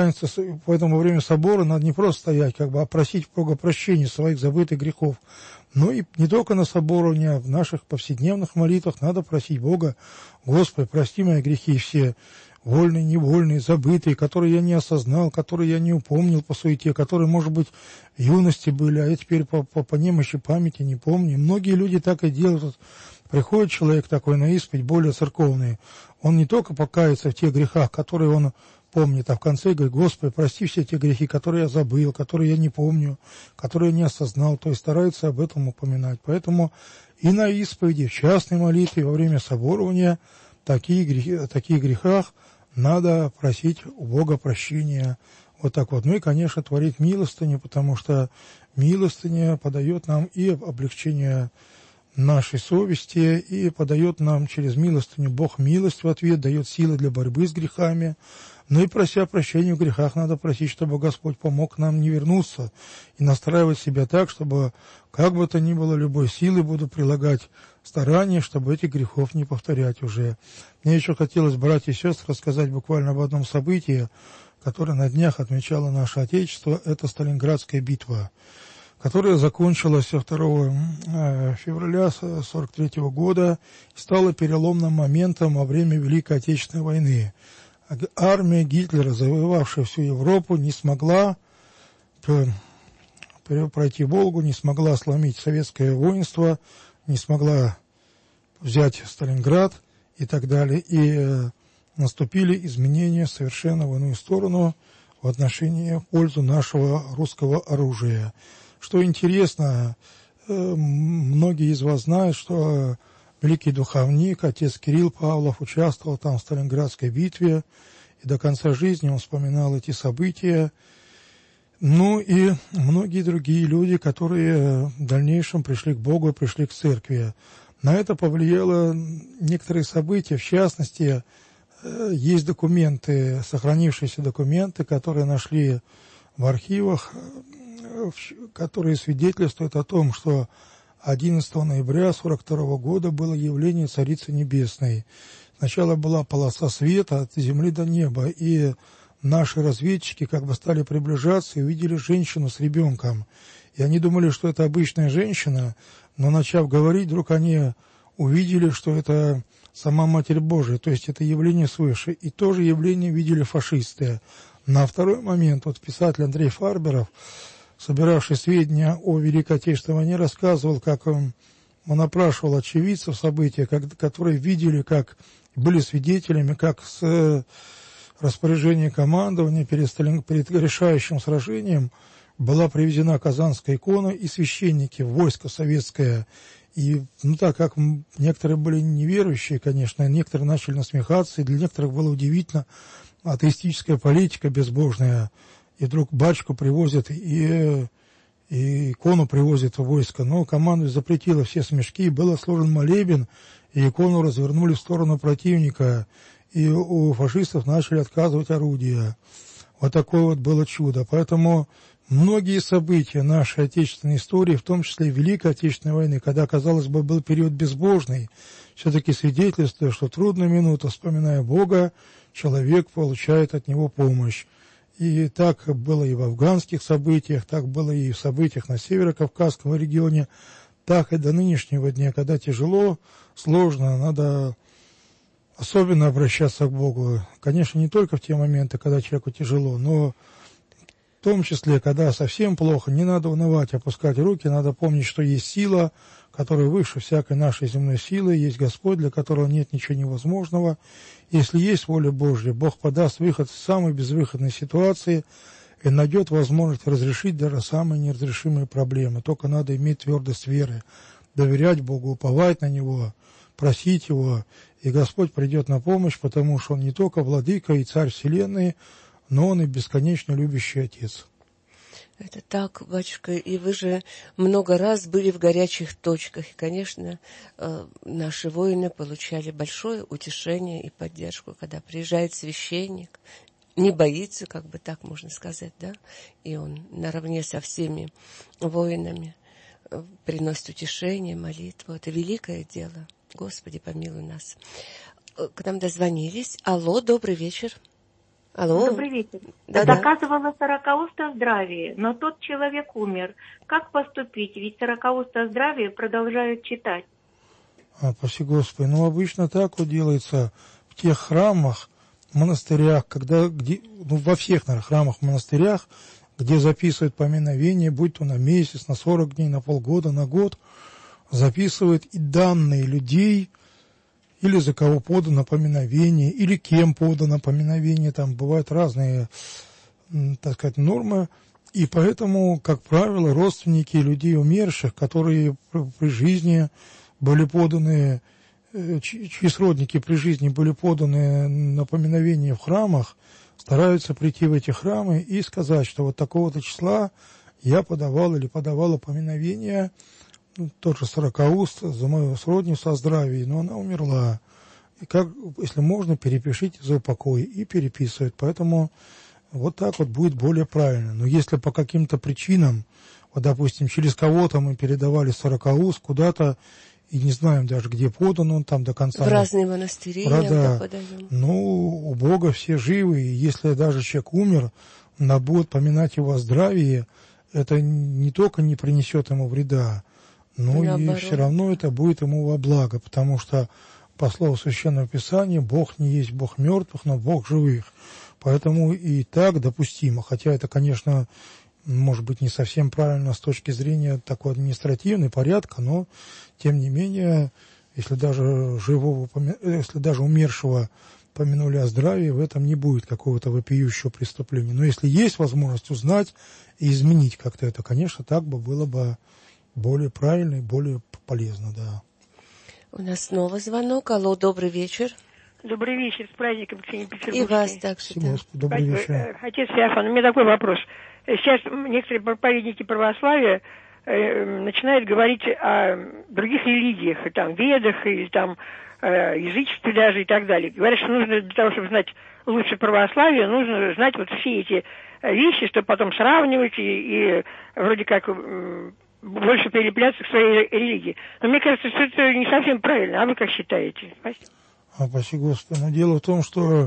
во время собора надо не просто стоять, а просить Бога прощения своих забытых грехов. Но и не только на соборовании, а в наших повседневных молитвах надо просить Бога: Господи, прости мои грехи все, вольные, невольные, забытые, которые я не осознал, которые я не упомнил по суете, которые, может быть, в юности были, а я теперь по немощи памяти не помню. Многие люди так и делают. Вот приходит человек такой на исповедь, более церковный, он не только покается в тех грехах, которые он помнит, а в конце говорит: Господи, прости все те грехи, которые я забыл, которые я не помню, которые я не осознал, то есть старается об этом упоминать. Поэтому и на исповеди, в частной молитве, во время соборования, о таких грехах надо просить у Бога прощения. Вот так вот. Ну и, конечно, творить милостыню, потому что милостыня подает нам и облегчение нашей совести, и подает нам через милостыню Бог милость в ответ, дает силы для борьбы с грехами. Ну и прося прощения в грехах, надо просить, чтобы Господь помог нам не вернуться и настраивать себя так, чтобы, как бы то ни было, любой силой буду прилагать старания, чтобы этих грехов не повторять уже. Мне еще хотелось, братья и сестры, рассказать буквально об одном событии, которое на днях отмечало наше Отечество. Это Сталинградская битва, которая закончилась 2 февраля 1943 года и стала переломным моментом во время Великой Отечественной войны. Армия Гитлера, завоевавшая всю Европу, не смогла пройти Волгу, не смогла сломить советское воинство, не смогла взять Сталинград и так далее. И наступили изменения совершенно в иную сторону в отношении в пользу нашего русского оружия. Что интересно, многие из вас знают, что великий духовник, отец Кирилл Павлов, участвовал там в Сталинградской битве, и до конца жизни он вспоминал эти события. Ну и многие другие люди, которые в дальнейшем пришли к Богу, пришли к церкви. На это повлияло некоторые события, в частности, есть документы, сохранившиеся документы, которые нашли в архивах, которые свидетельствуют о том, что 11 ноября 1942 года было явление Царицы Небесной. Сначала была полоса света от земли до неба, и наши разведчики как бы стали приближаться и увидели женщину с ребенком. И они думали, что это обычная женщина, но, начав говорить, вдруг они увидели, что это сама Матерь Божия, то есть это явление свыше. И то же явление видели фашисты. На второй момент вот писатель Андрей Фарберов, собиравший сведения о Великой Отечественной войне, рассказывал, как он опрашивал очевидцев события, которые видели, как были свидетелями, как с распоряжения командования перед решающим сражением была привезена Казанская икона, и священники, войско советское. И так как некоторые были неверующие, конечно, некоторые начали насмехаться, и для некоторых было удивительно атеистическая политика безбожная. И вдруг батюшку привозят, и икону привозят в войско. Но командование запретило все смешки, был сложен молебен, и икону развернули в сторону противника, и у фашистов начали отказывать орудия. Вот такое вот было чудо. Поэтому многие события нашей отечественной истории, в том числе и Великой Отечественной войны, когда, казалось бы, был период безбожный, все-таки свидетельствуют, что в трудную минуту, вспоминая Бога, человек получает от Него помощь. И так было и в афганских событиях, так было и в событиях на Северо-Кавказском регионе, так и до нынешнего дня, когда тяжело, сложно, надо особенно обращаться к Богу. Конечно, не только в те моменты, когда человеку тяжело, но в том числе, когда совсем плохо, не надо унывать, опускать руки, надо помнить, что есть сила, которая выше всякой нашей земной силы, есть Господь, для которого нет ничего невозможного. Если есть воля Божья, Бог подаст выход из самой безвыходной ситуации и найдет возможность разрешить даже самые неразрешимые проблемы. Только надо иметь твердость веры, доверять Богу, уповать на Него, просить Его, и Господь придет на помощь, потому что Он не только владыка и царь вселенной, но Он и бесконечно любящий Отец. Это так, батюшка, и вы же много раз были в горячих точках, и, конечно, наши воины получали большое утешение и поддержку, когда приезжает священник, не боится, как бы так можно сказать, да, и он наравне со всеми воинами приносит утешение, молитву. Это великое дело. Господи, помилуй нас. К нам дозвонились. Алло, добрый вечер. Алло. Добрый вечер. Да. Доказывала сорокаустое здравие, но тот человек умер. Как поступить? Ведь сорокаустое здравие продолжают читать. Спаси Господи. Ну, обычно так вот делается в тех храмах, монастырях, во всех, наверное, храмах, монастырях, где записывают поминовение, будь то на месяц, на 40 дней, на полгода, на год, записывают и данные людей, или за кого подано поминовение, или кем подано поминовение, там бывают разные, так сказать, нормы, и поэтому, как правило, родственники людей умерших, которые при жизни были поданы, чьи сродники при жизни были поданы на поминовение в храмах, стараются прийти в эти храмы и сказать, что вот такого-то числа я подавал или подавала поминовение, тот же Сорокауст, за мою сродницу о здравии, но она умерла. И как, если можно, перепишите за упокой, и переписывают. Поэтому вот так вот будет более правильно. Но если по каким-то причинам, вот, допустим, через кого-то мы передавали Сорокауст куда-то, и не знаем даже, где подан он там до конца. В разные монастыри иногда подаем. Ну, у Бога все живы, и если даже человек умер, надо будет поминать его о здравии, это не только не принесет ему вреда, но и все равно это будет ему во благо, потому что, по слову Священного Писания, Бог не есть Бог мертвых, но Бог живых. Поэтому и так допустимо, хотя это, конечно, может быть, не совсем правильно с точки зрения такой административной порядка, но, тем не менее, если даже умершего помянули о здравии, в этом не будет какого-то вопиющего преступления. Но если есть возможность узнать и изменить как-то это, конечно, так бы было бы более правильно и более полезно, да. У нас снова звонок. Алло, добрый вечер. Добрый вечер, с праздником, Ксения Петербургская. И вас также, да. Добрый вечер. Отец Феофан, у меня такой вопрос. Сейчас некоторые проповедники православия начинают говорить о других религиях, там, ведах, или там, язычестве даже и так далее. Говорят, что нужно для того, чтобы знать лучше православие, нужно знать вот все эти вещи, чтобы потом сравнивать и вроде как больше прилепляться к своей религии. Но мне кажется, что это не совсем правильно. А вы как считаете? Спасибо. Спасибо, Господи. Но дело в том, что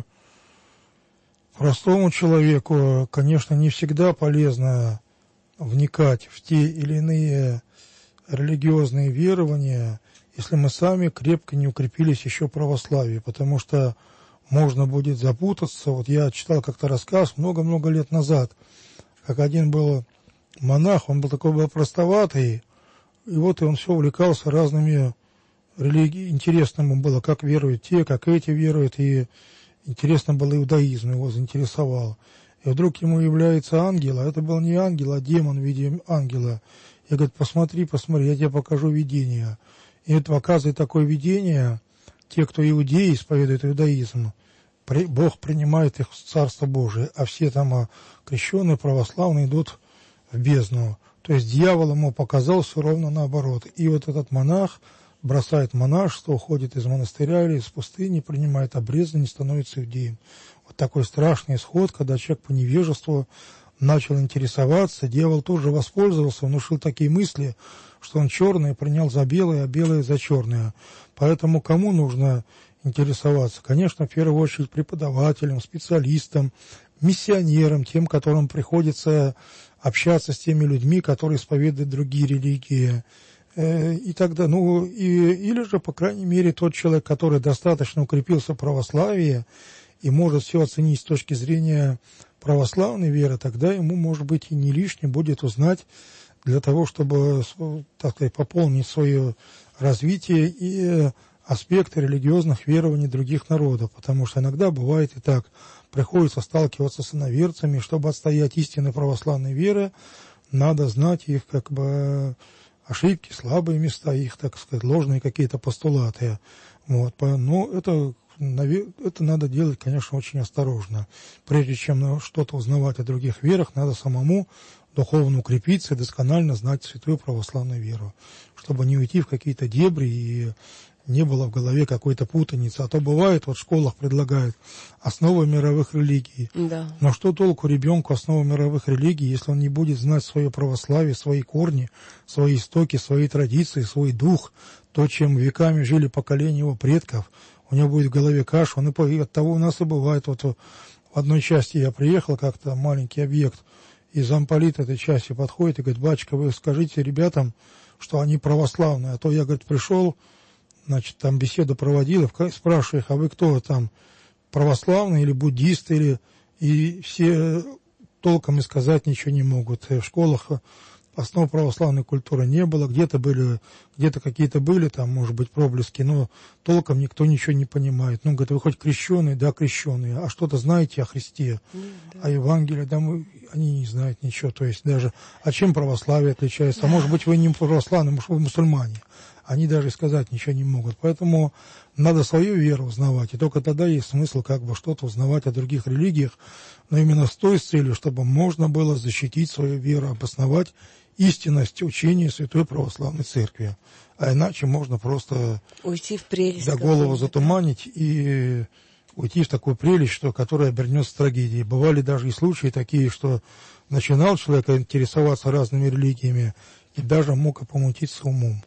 простому человеку, конечно, не всегда полезно вникать в те или иные религиозные верования, если мы сами крепко не укрепились еще в православии, потому что можно будет запутаться. Вот я читал как-то рассказ много-много лет назад, как один был монах, он был такой простоватый, и вот и он все увлекался разными религиями. Интересно ему было, как веруют те, как эти веруют, и интересно было иудаизм, его заинтересовал. И вдруг ему является ангел, а это был не ангел, а демон в виде ангела. Я говорю, посмотри, я тебе покажу видение. И это показывает такое видение, те, кто иудеи, исповедуют иудаизм, Бог принимает их в Царство Божие, а все там крещенные, православные идут в бездну. То есть дьявол ему показал все ровно наоборот. И вот этот монах бросает монашество, уходит из монастыря или из пустыни, принимает обрезание, становится иудеем. Вот такой страшный исход, когда человек по невежеству начал интересоваться, дьявол тоже воспользовался, внушил такие мысли, что он черное принял за белое, а белое за черное. Поэтому кому нужно интересоваться? Конечно, в первую очередь преподавателям, специалистам, миссионерам, тем, которым приходится общаться с теми людьми, которые исповедуют другие религии. И тогда, или же, по крайней мере, тот человек, который достаточно укрепился в православии и может все оценить с точки зрения православной веры, тогда ему, может быть, и не лишним будет узнать для того, чтобы, так сказать, пополнить свое развитие и аспекты религиозных верований других народов, потому что иногда бывает и так, приходится сталкиваться с иноверцами, чтобы отстоять истины православной веры, надо знать их ошибки, слабые места, их, так сказать, ложные какие-то постулаты. Но это надо делать, конечно, очень осторожно. Прежде чем что-то узнавать о других верах, надо самому духовно укрепиться и досконально знать святую православную веру, чтобы не уйти в какие-то дебри и не было в голове какой-то путаницы. А то бывает, в школах предлагают основы мировых религий. Да. Но что толку ребенку основы мировых религий, если он не будет знать свое православие, свои корни, свои истоки, свои традиции, свой дух, то, чем веками жили поколения его предков? У него будет в голове каша. И от того у нас и бывает. В одной части я приехал, как-то маленький объект, и замполит этой части подходит и говорит: батюшка, вы скажите ребятам, что они православные. А то я, говорит, пришел, значит, там беседу проводил, спрашиваю их: а вы кто там, православные или буддисты, и все толком и сказать ничего не могут. В школах основ православной культуры не было, где-то какие-то были, там, может быть, проблески, но толком никто ничего не понимает. Говорит, вы хоть крещеные? Да, крещеные. А что-то знаете о Христе? Да. А Евангелие? Да, они не знают ничего. То есть даже, а чем православие отличается? Да. А может быть, вы не православные, может, вы мусульмане? Они даже сказать ничего не могут. Поэтому надо свою веру узнавать, и только тогда есть смысл что-то узнавать о других религиях, но именно с той целью, чтобы можно было защитить свою веру, обосновать истинность учения Святой Православной Церкви. А иначе можно просто уйти в прелесть, голову затуманить и уйти в такую прелесть, которая обернется трагедией. Бывали даже и случаи такие, что начинал человек интересоваться разными религиями и даже мог помутиться умом.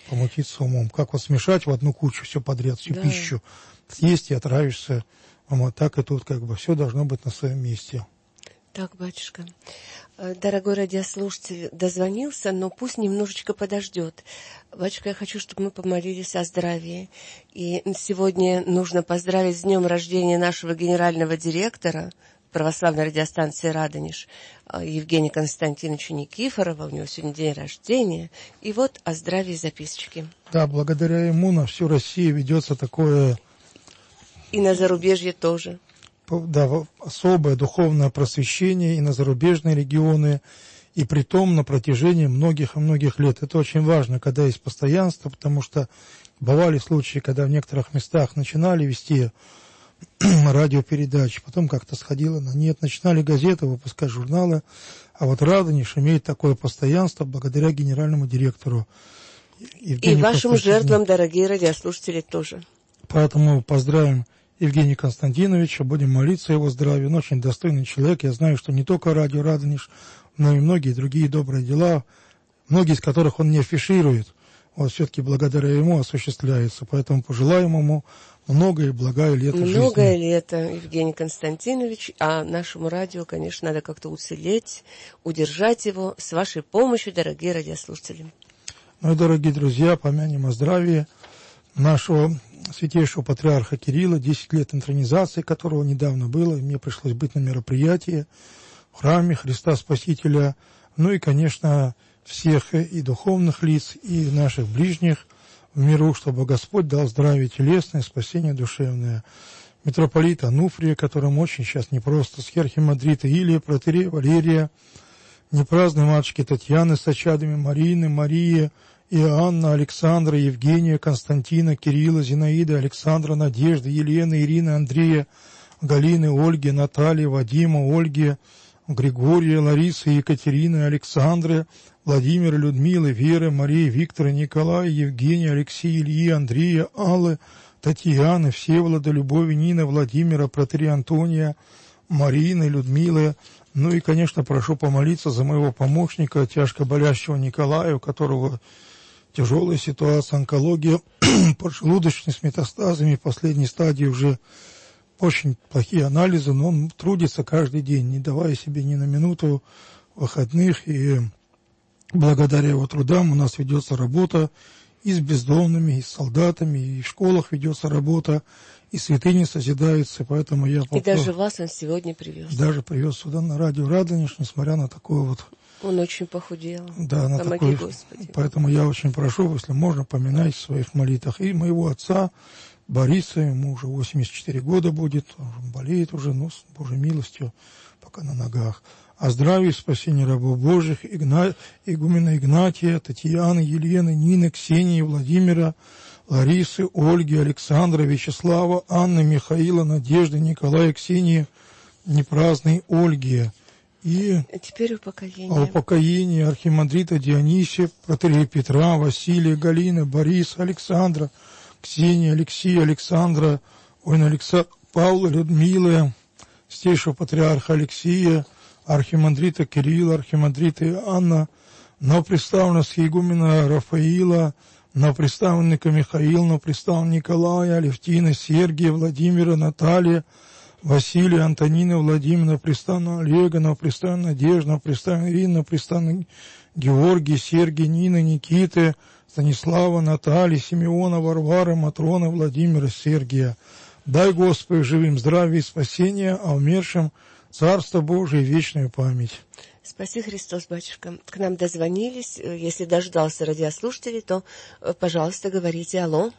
Как смешать в одну кучу все подряд, всю пищу, съесть и отравишься. Так и тут все должно быть на своем месте. Так, батюшка. Дорогой радиослушатель дозвонился, но пусть немножечко подождет. Батюшка, я хочу, чтобы мы помолились о здравии. И сегодня нужно поздравить с днем рождения нашего генерального директора православной радиостанции «Радонеж» Евгения Константиновича Никифорова. У него сегодня день рождения. И вот о здравии записочки. Да, благодаря ему на всю Россию ведется такое... И на зарубежье тоже. Да, особое духовное просвещение и на зарубежные регионы, и притом на протяжении многих и многих лет. Это очень важно, когда есть постоянство, потому что бывали случаи, когда в некоторых местах начинали вести радиопередачи, потом как-то сходило на нет, начинали газеты выпускать, журналы, а вот Радонеж имеет такое постоянство благодаря генеральному директору Евгению и вашим жертвам, дорогие радиослушатели, тоже. Поэтому поздравим Евгения Константиновича, будем молиться о его здравии. Он очень достойный человек. Я знаю, что не только радио Радонеж, но и многие другие добрые дела, многие из которых он не афиширует, все-таки благодаря ему осуществляется. Поэтому пожелаем ему многое благое лето жизни. Многое лето, Евгений Константинович. А нашему радио, конечно, надо как-то уцелеть, удержать его с вашей помощью, дорогие радиослушатели. Ну и, дорогие друзья, помянем о здравии нашего святейшего патриарха Кирилла, 10 лет интронизации которого недавно было, и мне пришлось быть на мероприятии в храме Христа Спасителя, ну и, конечно, всех и духовных лиц, и наших ближних в миру, чтобы Господь дал здравие телесное, спасение душевное. Митрополита Ануфрия, которому очень сейчас непросто, с архимандрита Илия, протоиерея Валерия, непраздной матушки Татьяны с очадами Марины, Марии, Иоанна, Александра, Евгения, Константина, Кирилла, Зинаиды, Александра, Надежды, Елены, Ирины, Андрея, Галины, Ольги, Натальи, Вадима, Ольги, Григория, Ларисы, Екатерины, Александры, Владимира, Людмилы, Веры, Марии, Виктора, Николая, Евгения, Алексея, Ильи, Андрея, Аллы, Татьяны, Всеволода, Любови, Нины, Владимира, протоиерея Антония, Марины, Людмилы. Ну и, конечно, прошу помолиться за моего помощника, тяжко болящего Николая, у которого тяжелая ситуация, онкология, поджелудочная с метастазами, в последней стадии уже очень плохие анализы, но он трудится каждый день, не давая себе ни на минуту выходных. И благодаря его трудам у нас ведется работа и с бездомными, и с солдатами, и в школах ведется работа, и святыни созидаются. Поэтому я и даже вас он сегодня привез. Даже привез сюда на радио Радонеж, несмотря на такое вот... Он очень похудел. Да, на Помоги, такой... Господи. Поэтому я очень прошу, если можно, поминать в своих молитвах. И моего отца Бориса, ему уже 84 года будет, он болеет уже, но с Божьей милостью пока на ногах. О здравии и спасении рабов Божьих, игумена Игнатия, Татьяны, Елены, Нины, Ксении, Владимира, Ларисы, Ольги, Александра, Вячеслава, Анны, Михаила, Надежды, Николая, Ксении, непраздной Ольги. И теперь упокоение. О упокоении архимандрита Дионисия, протоиерея Петра, Василия, Галины, Бориса, Александра, Ксении, Алексея, Александра, Павла, Людмилы, Святейшего патриарха Алексея, архимандрита Кирилла, архимандрита Иоанна, новоприставленного игумена Рафаила, новоприставленника Михаила, новоприставленника Николая, Алевтина, Сергия, Владимира, Наталья, Василия, Антонина, Владимира, новоприставленного Олега, новоприставленного Надежда, новоприставленного Ирина, новоприставленного Георгий, Сергия, Нина, Никиты, Станислава, Натальи, Симеона, Варвары, Матрона, Владимира, Сергия. Дай, Господи, живым здравие и спасение, а умершим Царство Божие и вечную память. Спаси Христос, батюшка. К нам дозвонились. Если дождался радиослушателей, то, пожалуйста, говорите. Алло.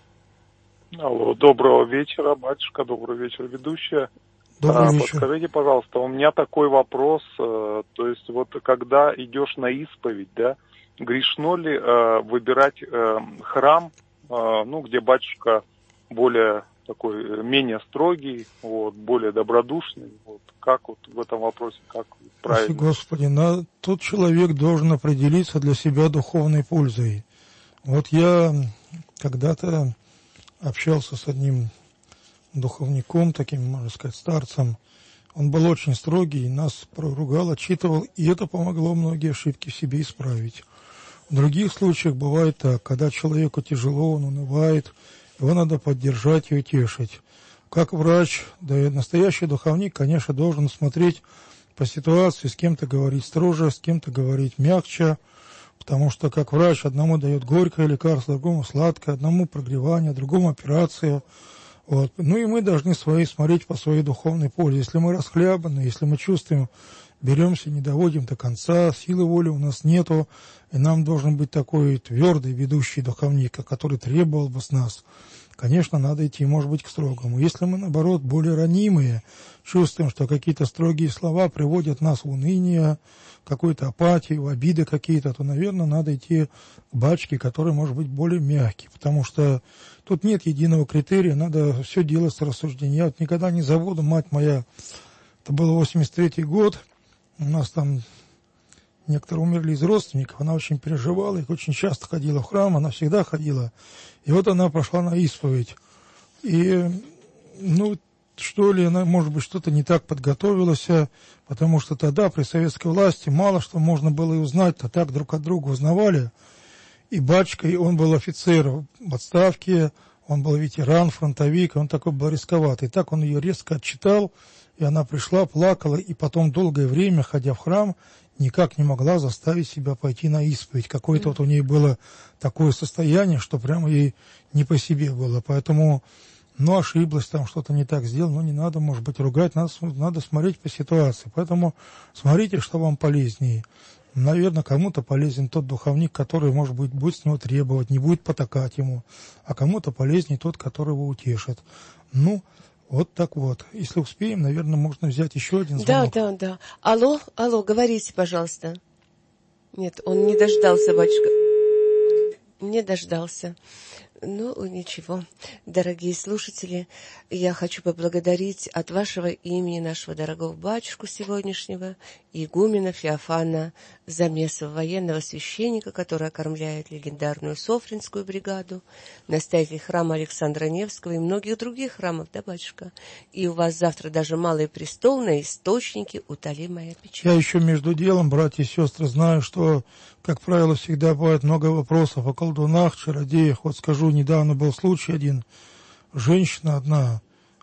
Алло, доброго вечера, батюшка, добрый вечер, ведущая. Добрый вечер. Подскажите, пожалуйста, у меня такой вопрос, то есть вот когда идешь на исповедь, да, грешно ли выбирать храм, где батюшка более такой, менее строгий, вот, более добродушный, вот, как вот в этом вопросе, как правильно? Господи, тот человек должен определиться для себя духовной пользой. Вот я когда-то общался с одним духовником, таким, можно сказать, старцем. Он был очень строгий, нас проругал, отчитывал, и это помогло многие ошибки в себе исправить. В других случаях бывает так, когда человеку тяжело, он унывает, его надо поддержать и утешить. Как врач, да и настоящий духовник, конечно, должен смотреть по ситуации, с кем-то говорить строже, с кем-то говорить мягче, потому что как врач одному дает горькое лекарство, другому сладкое, одному прогревание, другому операция. Вот. Ну и мы должны смотреть по своей духовной пользе. Если мы расхлябаны, если мы чувствуем, беремся, не доводим до конца, силы воли у нас нету, и нам должен быть такой твердый ведущий духовник, который требовал бы с нас. Конечно, надо идти, может быть, к строгому. Если мы, наоборот, более ранимые, чувствуем, что какие-то строгие слова приводят нас в уныние, какую-то апатию, обиды какие-то, то, наверное, надо идти к батюшке, который может быть более мягкий, потому что тут нет единого критерия, надо все делать с рассуждением. Я вот никогда не забуду, мать моя, это был 83-й год, у нас там некоторые умерли из родственников, она очень переживала, и очень часто ходила в храм, она всегда ходила. И вот она пошла на исповедь. И, что ли, она, может быть, что-то не так подготовилась, потому что тогда при советской власти мало что можно было и узнать, а так друг от друга узнавали. И батюшка, он был офицер в отставке, он был ветеран, фронтовик, он такой был рисковатый. И так он ее резко отчитал, и она пришла, плакала, и потом долгое время, ходя в храм, никак не могла заставить себя пойти на исповедь. Какое-то вот у нее было такое состояние, что прямо ей не по себе было. Поэтому, ошиблась, там что-то не так сделала, не надо, может быть, ругать, надо смотреть по ситуации. Поэтому смотрите, что вам полезнее. Наверное, кому-то полезен тот духовник, который, может быть, будет с него требовать, не будет потакать ему, а кому-то полезнее тот, который его утешит. Вот так вот. Если успеем, наверное, можно взять еще один звонок. Да. Алло, говорите, пожалуйста. Нет, он не дождался, батюшка. Не дождался. Ничего. Дорогие слушатели, я хочу поблагодарить от вашего имени нашего дорогого батюшку сегодняшнего, игумена Феофана Замесова, военного священника, который окормляет легендарную Софринскую бригаду, настоятель храма Александра Невского и многих других храмов, да, батюшка? И у вас завтра даже малый престол на источнике «Утоли моя печаль». Я еще между делом, братья и сестры, знаю, что, как правило, всегда бывает много вопросов о колдунах, чародеях. Вот скажу, недавно был случай один. Женщина одна,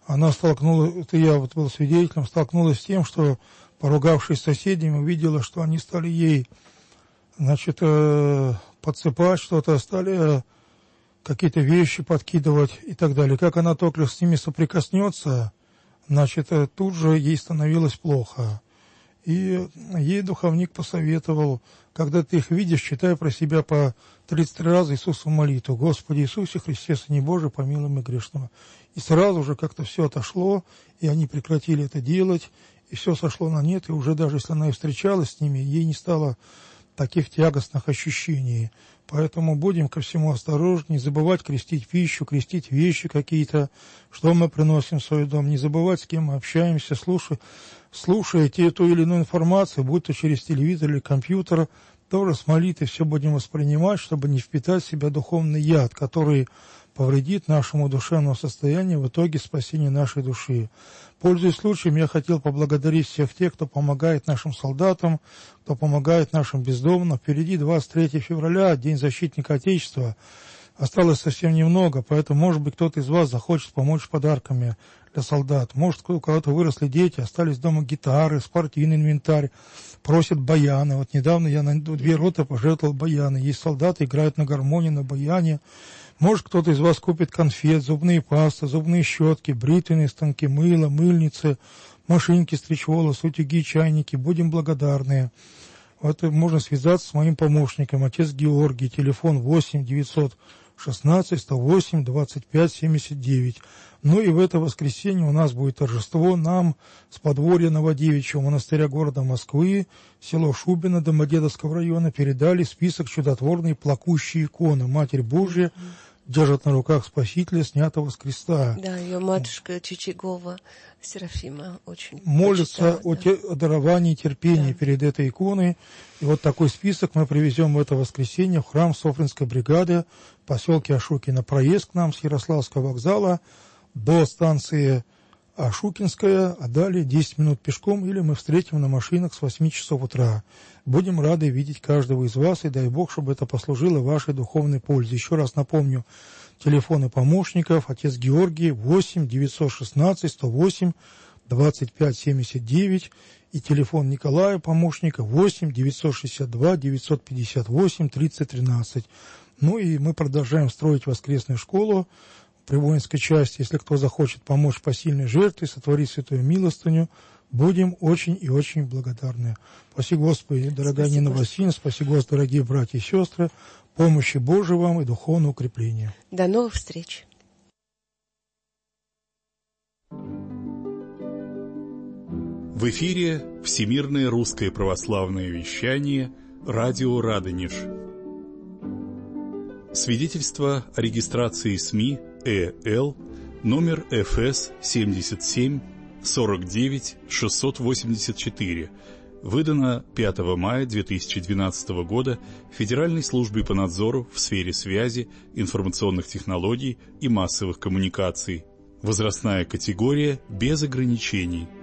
она столкнулась, это я вот был свидетелем, столкнулась с тем, что, поругавшись с соседями, увидела, что они стали ей, значит, подсыпать что-то, стали какие-то вещи подкидывать и так далее. Как она только с ними соприкоснется, значит, тут же ей становилось плохо. И ей духовник посоветовал, когда ты их видишь, читай про себя по 33 раза Иисусу молитву: «Господи Иисусе Христе, Сыне Божий, помилуй меня грешного». И сразу же как-то все отошло, и они прекратили это делать, и все сошло на нет, и уже даже если она и встречалась с ними, ей не стало таких тягостных ощущений. Поэтому будем ко всему осторожны, не забывать крестить пищу, крестить вещи какие-то, что мы приносим в свой дом, не забывать, с кем мы общаемся, слушая ту или иную информацию, будь то через телевизор или компьютер, тоже с молитвой все будем воспринимать, чтобы не впитать в себя духовный яд, который повредит нашему душевному состоянию, в итоге спасению нашей души. Пользуясь случаем, я хотел поблагодарить всех тех, кто помогает нашим солдатам, кто помогает нашим бездомным. Впереди 23 февраля, День защитника Отечества. Осталось совсем немного, поэтому, может быть, кто-то из вас захочет помочь подарками для солдат. Может, у кого-то выросли дети, остались дома гитары, спортивный инвентарь, просят баяны. Вот недавно я на 2 роты пожертвовал баяны. Есть солдаты, играют на гармонии, на баяне. Может, кто-то из вас купит конфет, зубные пасты, зубные щетки, бритвенные станки, мыло, мыльницы, машинки стричь волосы, утюги, чайники. Будем благодарны. Вот можно связаться с моим помощником, отец Георгий, телефон 8-916-108-25-79. Ну и в это воскресенье у нас будет торжество. Нам с подворья Новодевичьего монастыря города Москвы, село Шубино Домодедовского района, передали список чудотворной плакущей иконы. Матерь Божья держит на руках Спасителя, снятого с креста. Да, ее матушка Чичигова Серафима очень молится почитала, о даровании терпения перед этой иконой. И вот такой список мы привезем в это воскресенье в храм Софринской бригады в поселке Ашукино. Проезд к нам с Ярославского вокзала до станции Ашукинская, а далее 10 минут пешком, или мы встретим на машинах с 8 часов утра. Будем рады видеть каждого из вас, и дай Бог, чтобы это послужило вашей духовной пользе. Еще раз напомню, телефоны помощников: отец Георгий 8-916-108-25-79, и телефон Николая, помощника, 8-962-958-3013. Ну и мы продолжаем строить воскресную школу при воинской части. Если кто захочет помочь посильной жертве, сотворить святую милостыню, будем очень и очень благодарны. Спаси Господи, дорогая Нина Васильевна, спаси Господи, дорогие братья и сестры, помощи Божией вам и духовного укрепления. До новых встреч. В эфире Всемирное русское православное вещание, радио Радонеж. Свидетельство о регистрации СМИ ЭЛ, номер ФС 77 49 684, выдано 5 мая 2012 года Федеральной службой по надзору в сфере связи, информационных технологий и массовых коммуникаций. Возрастная категория без ограничений.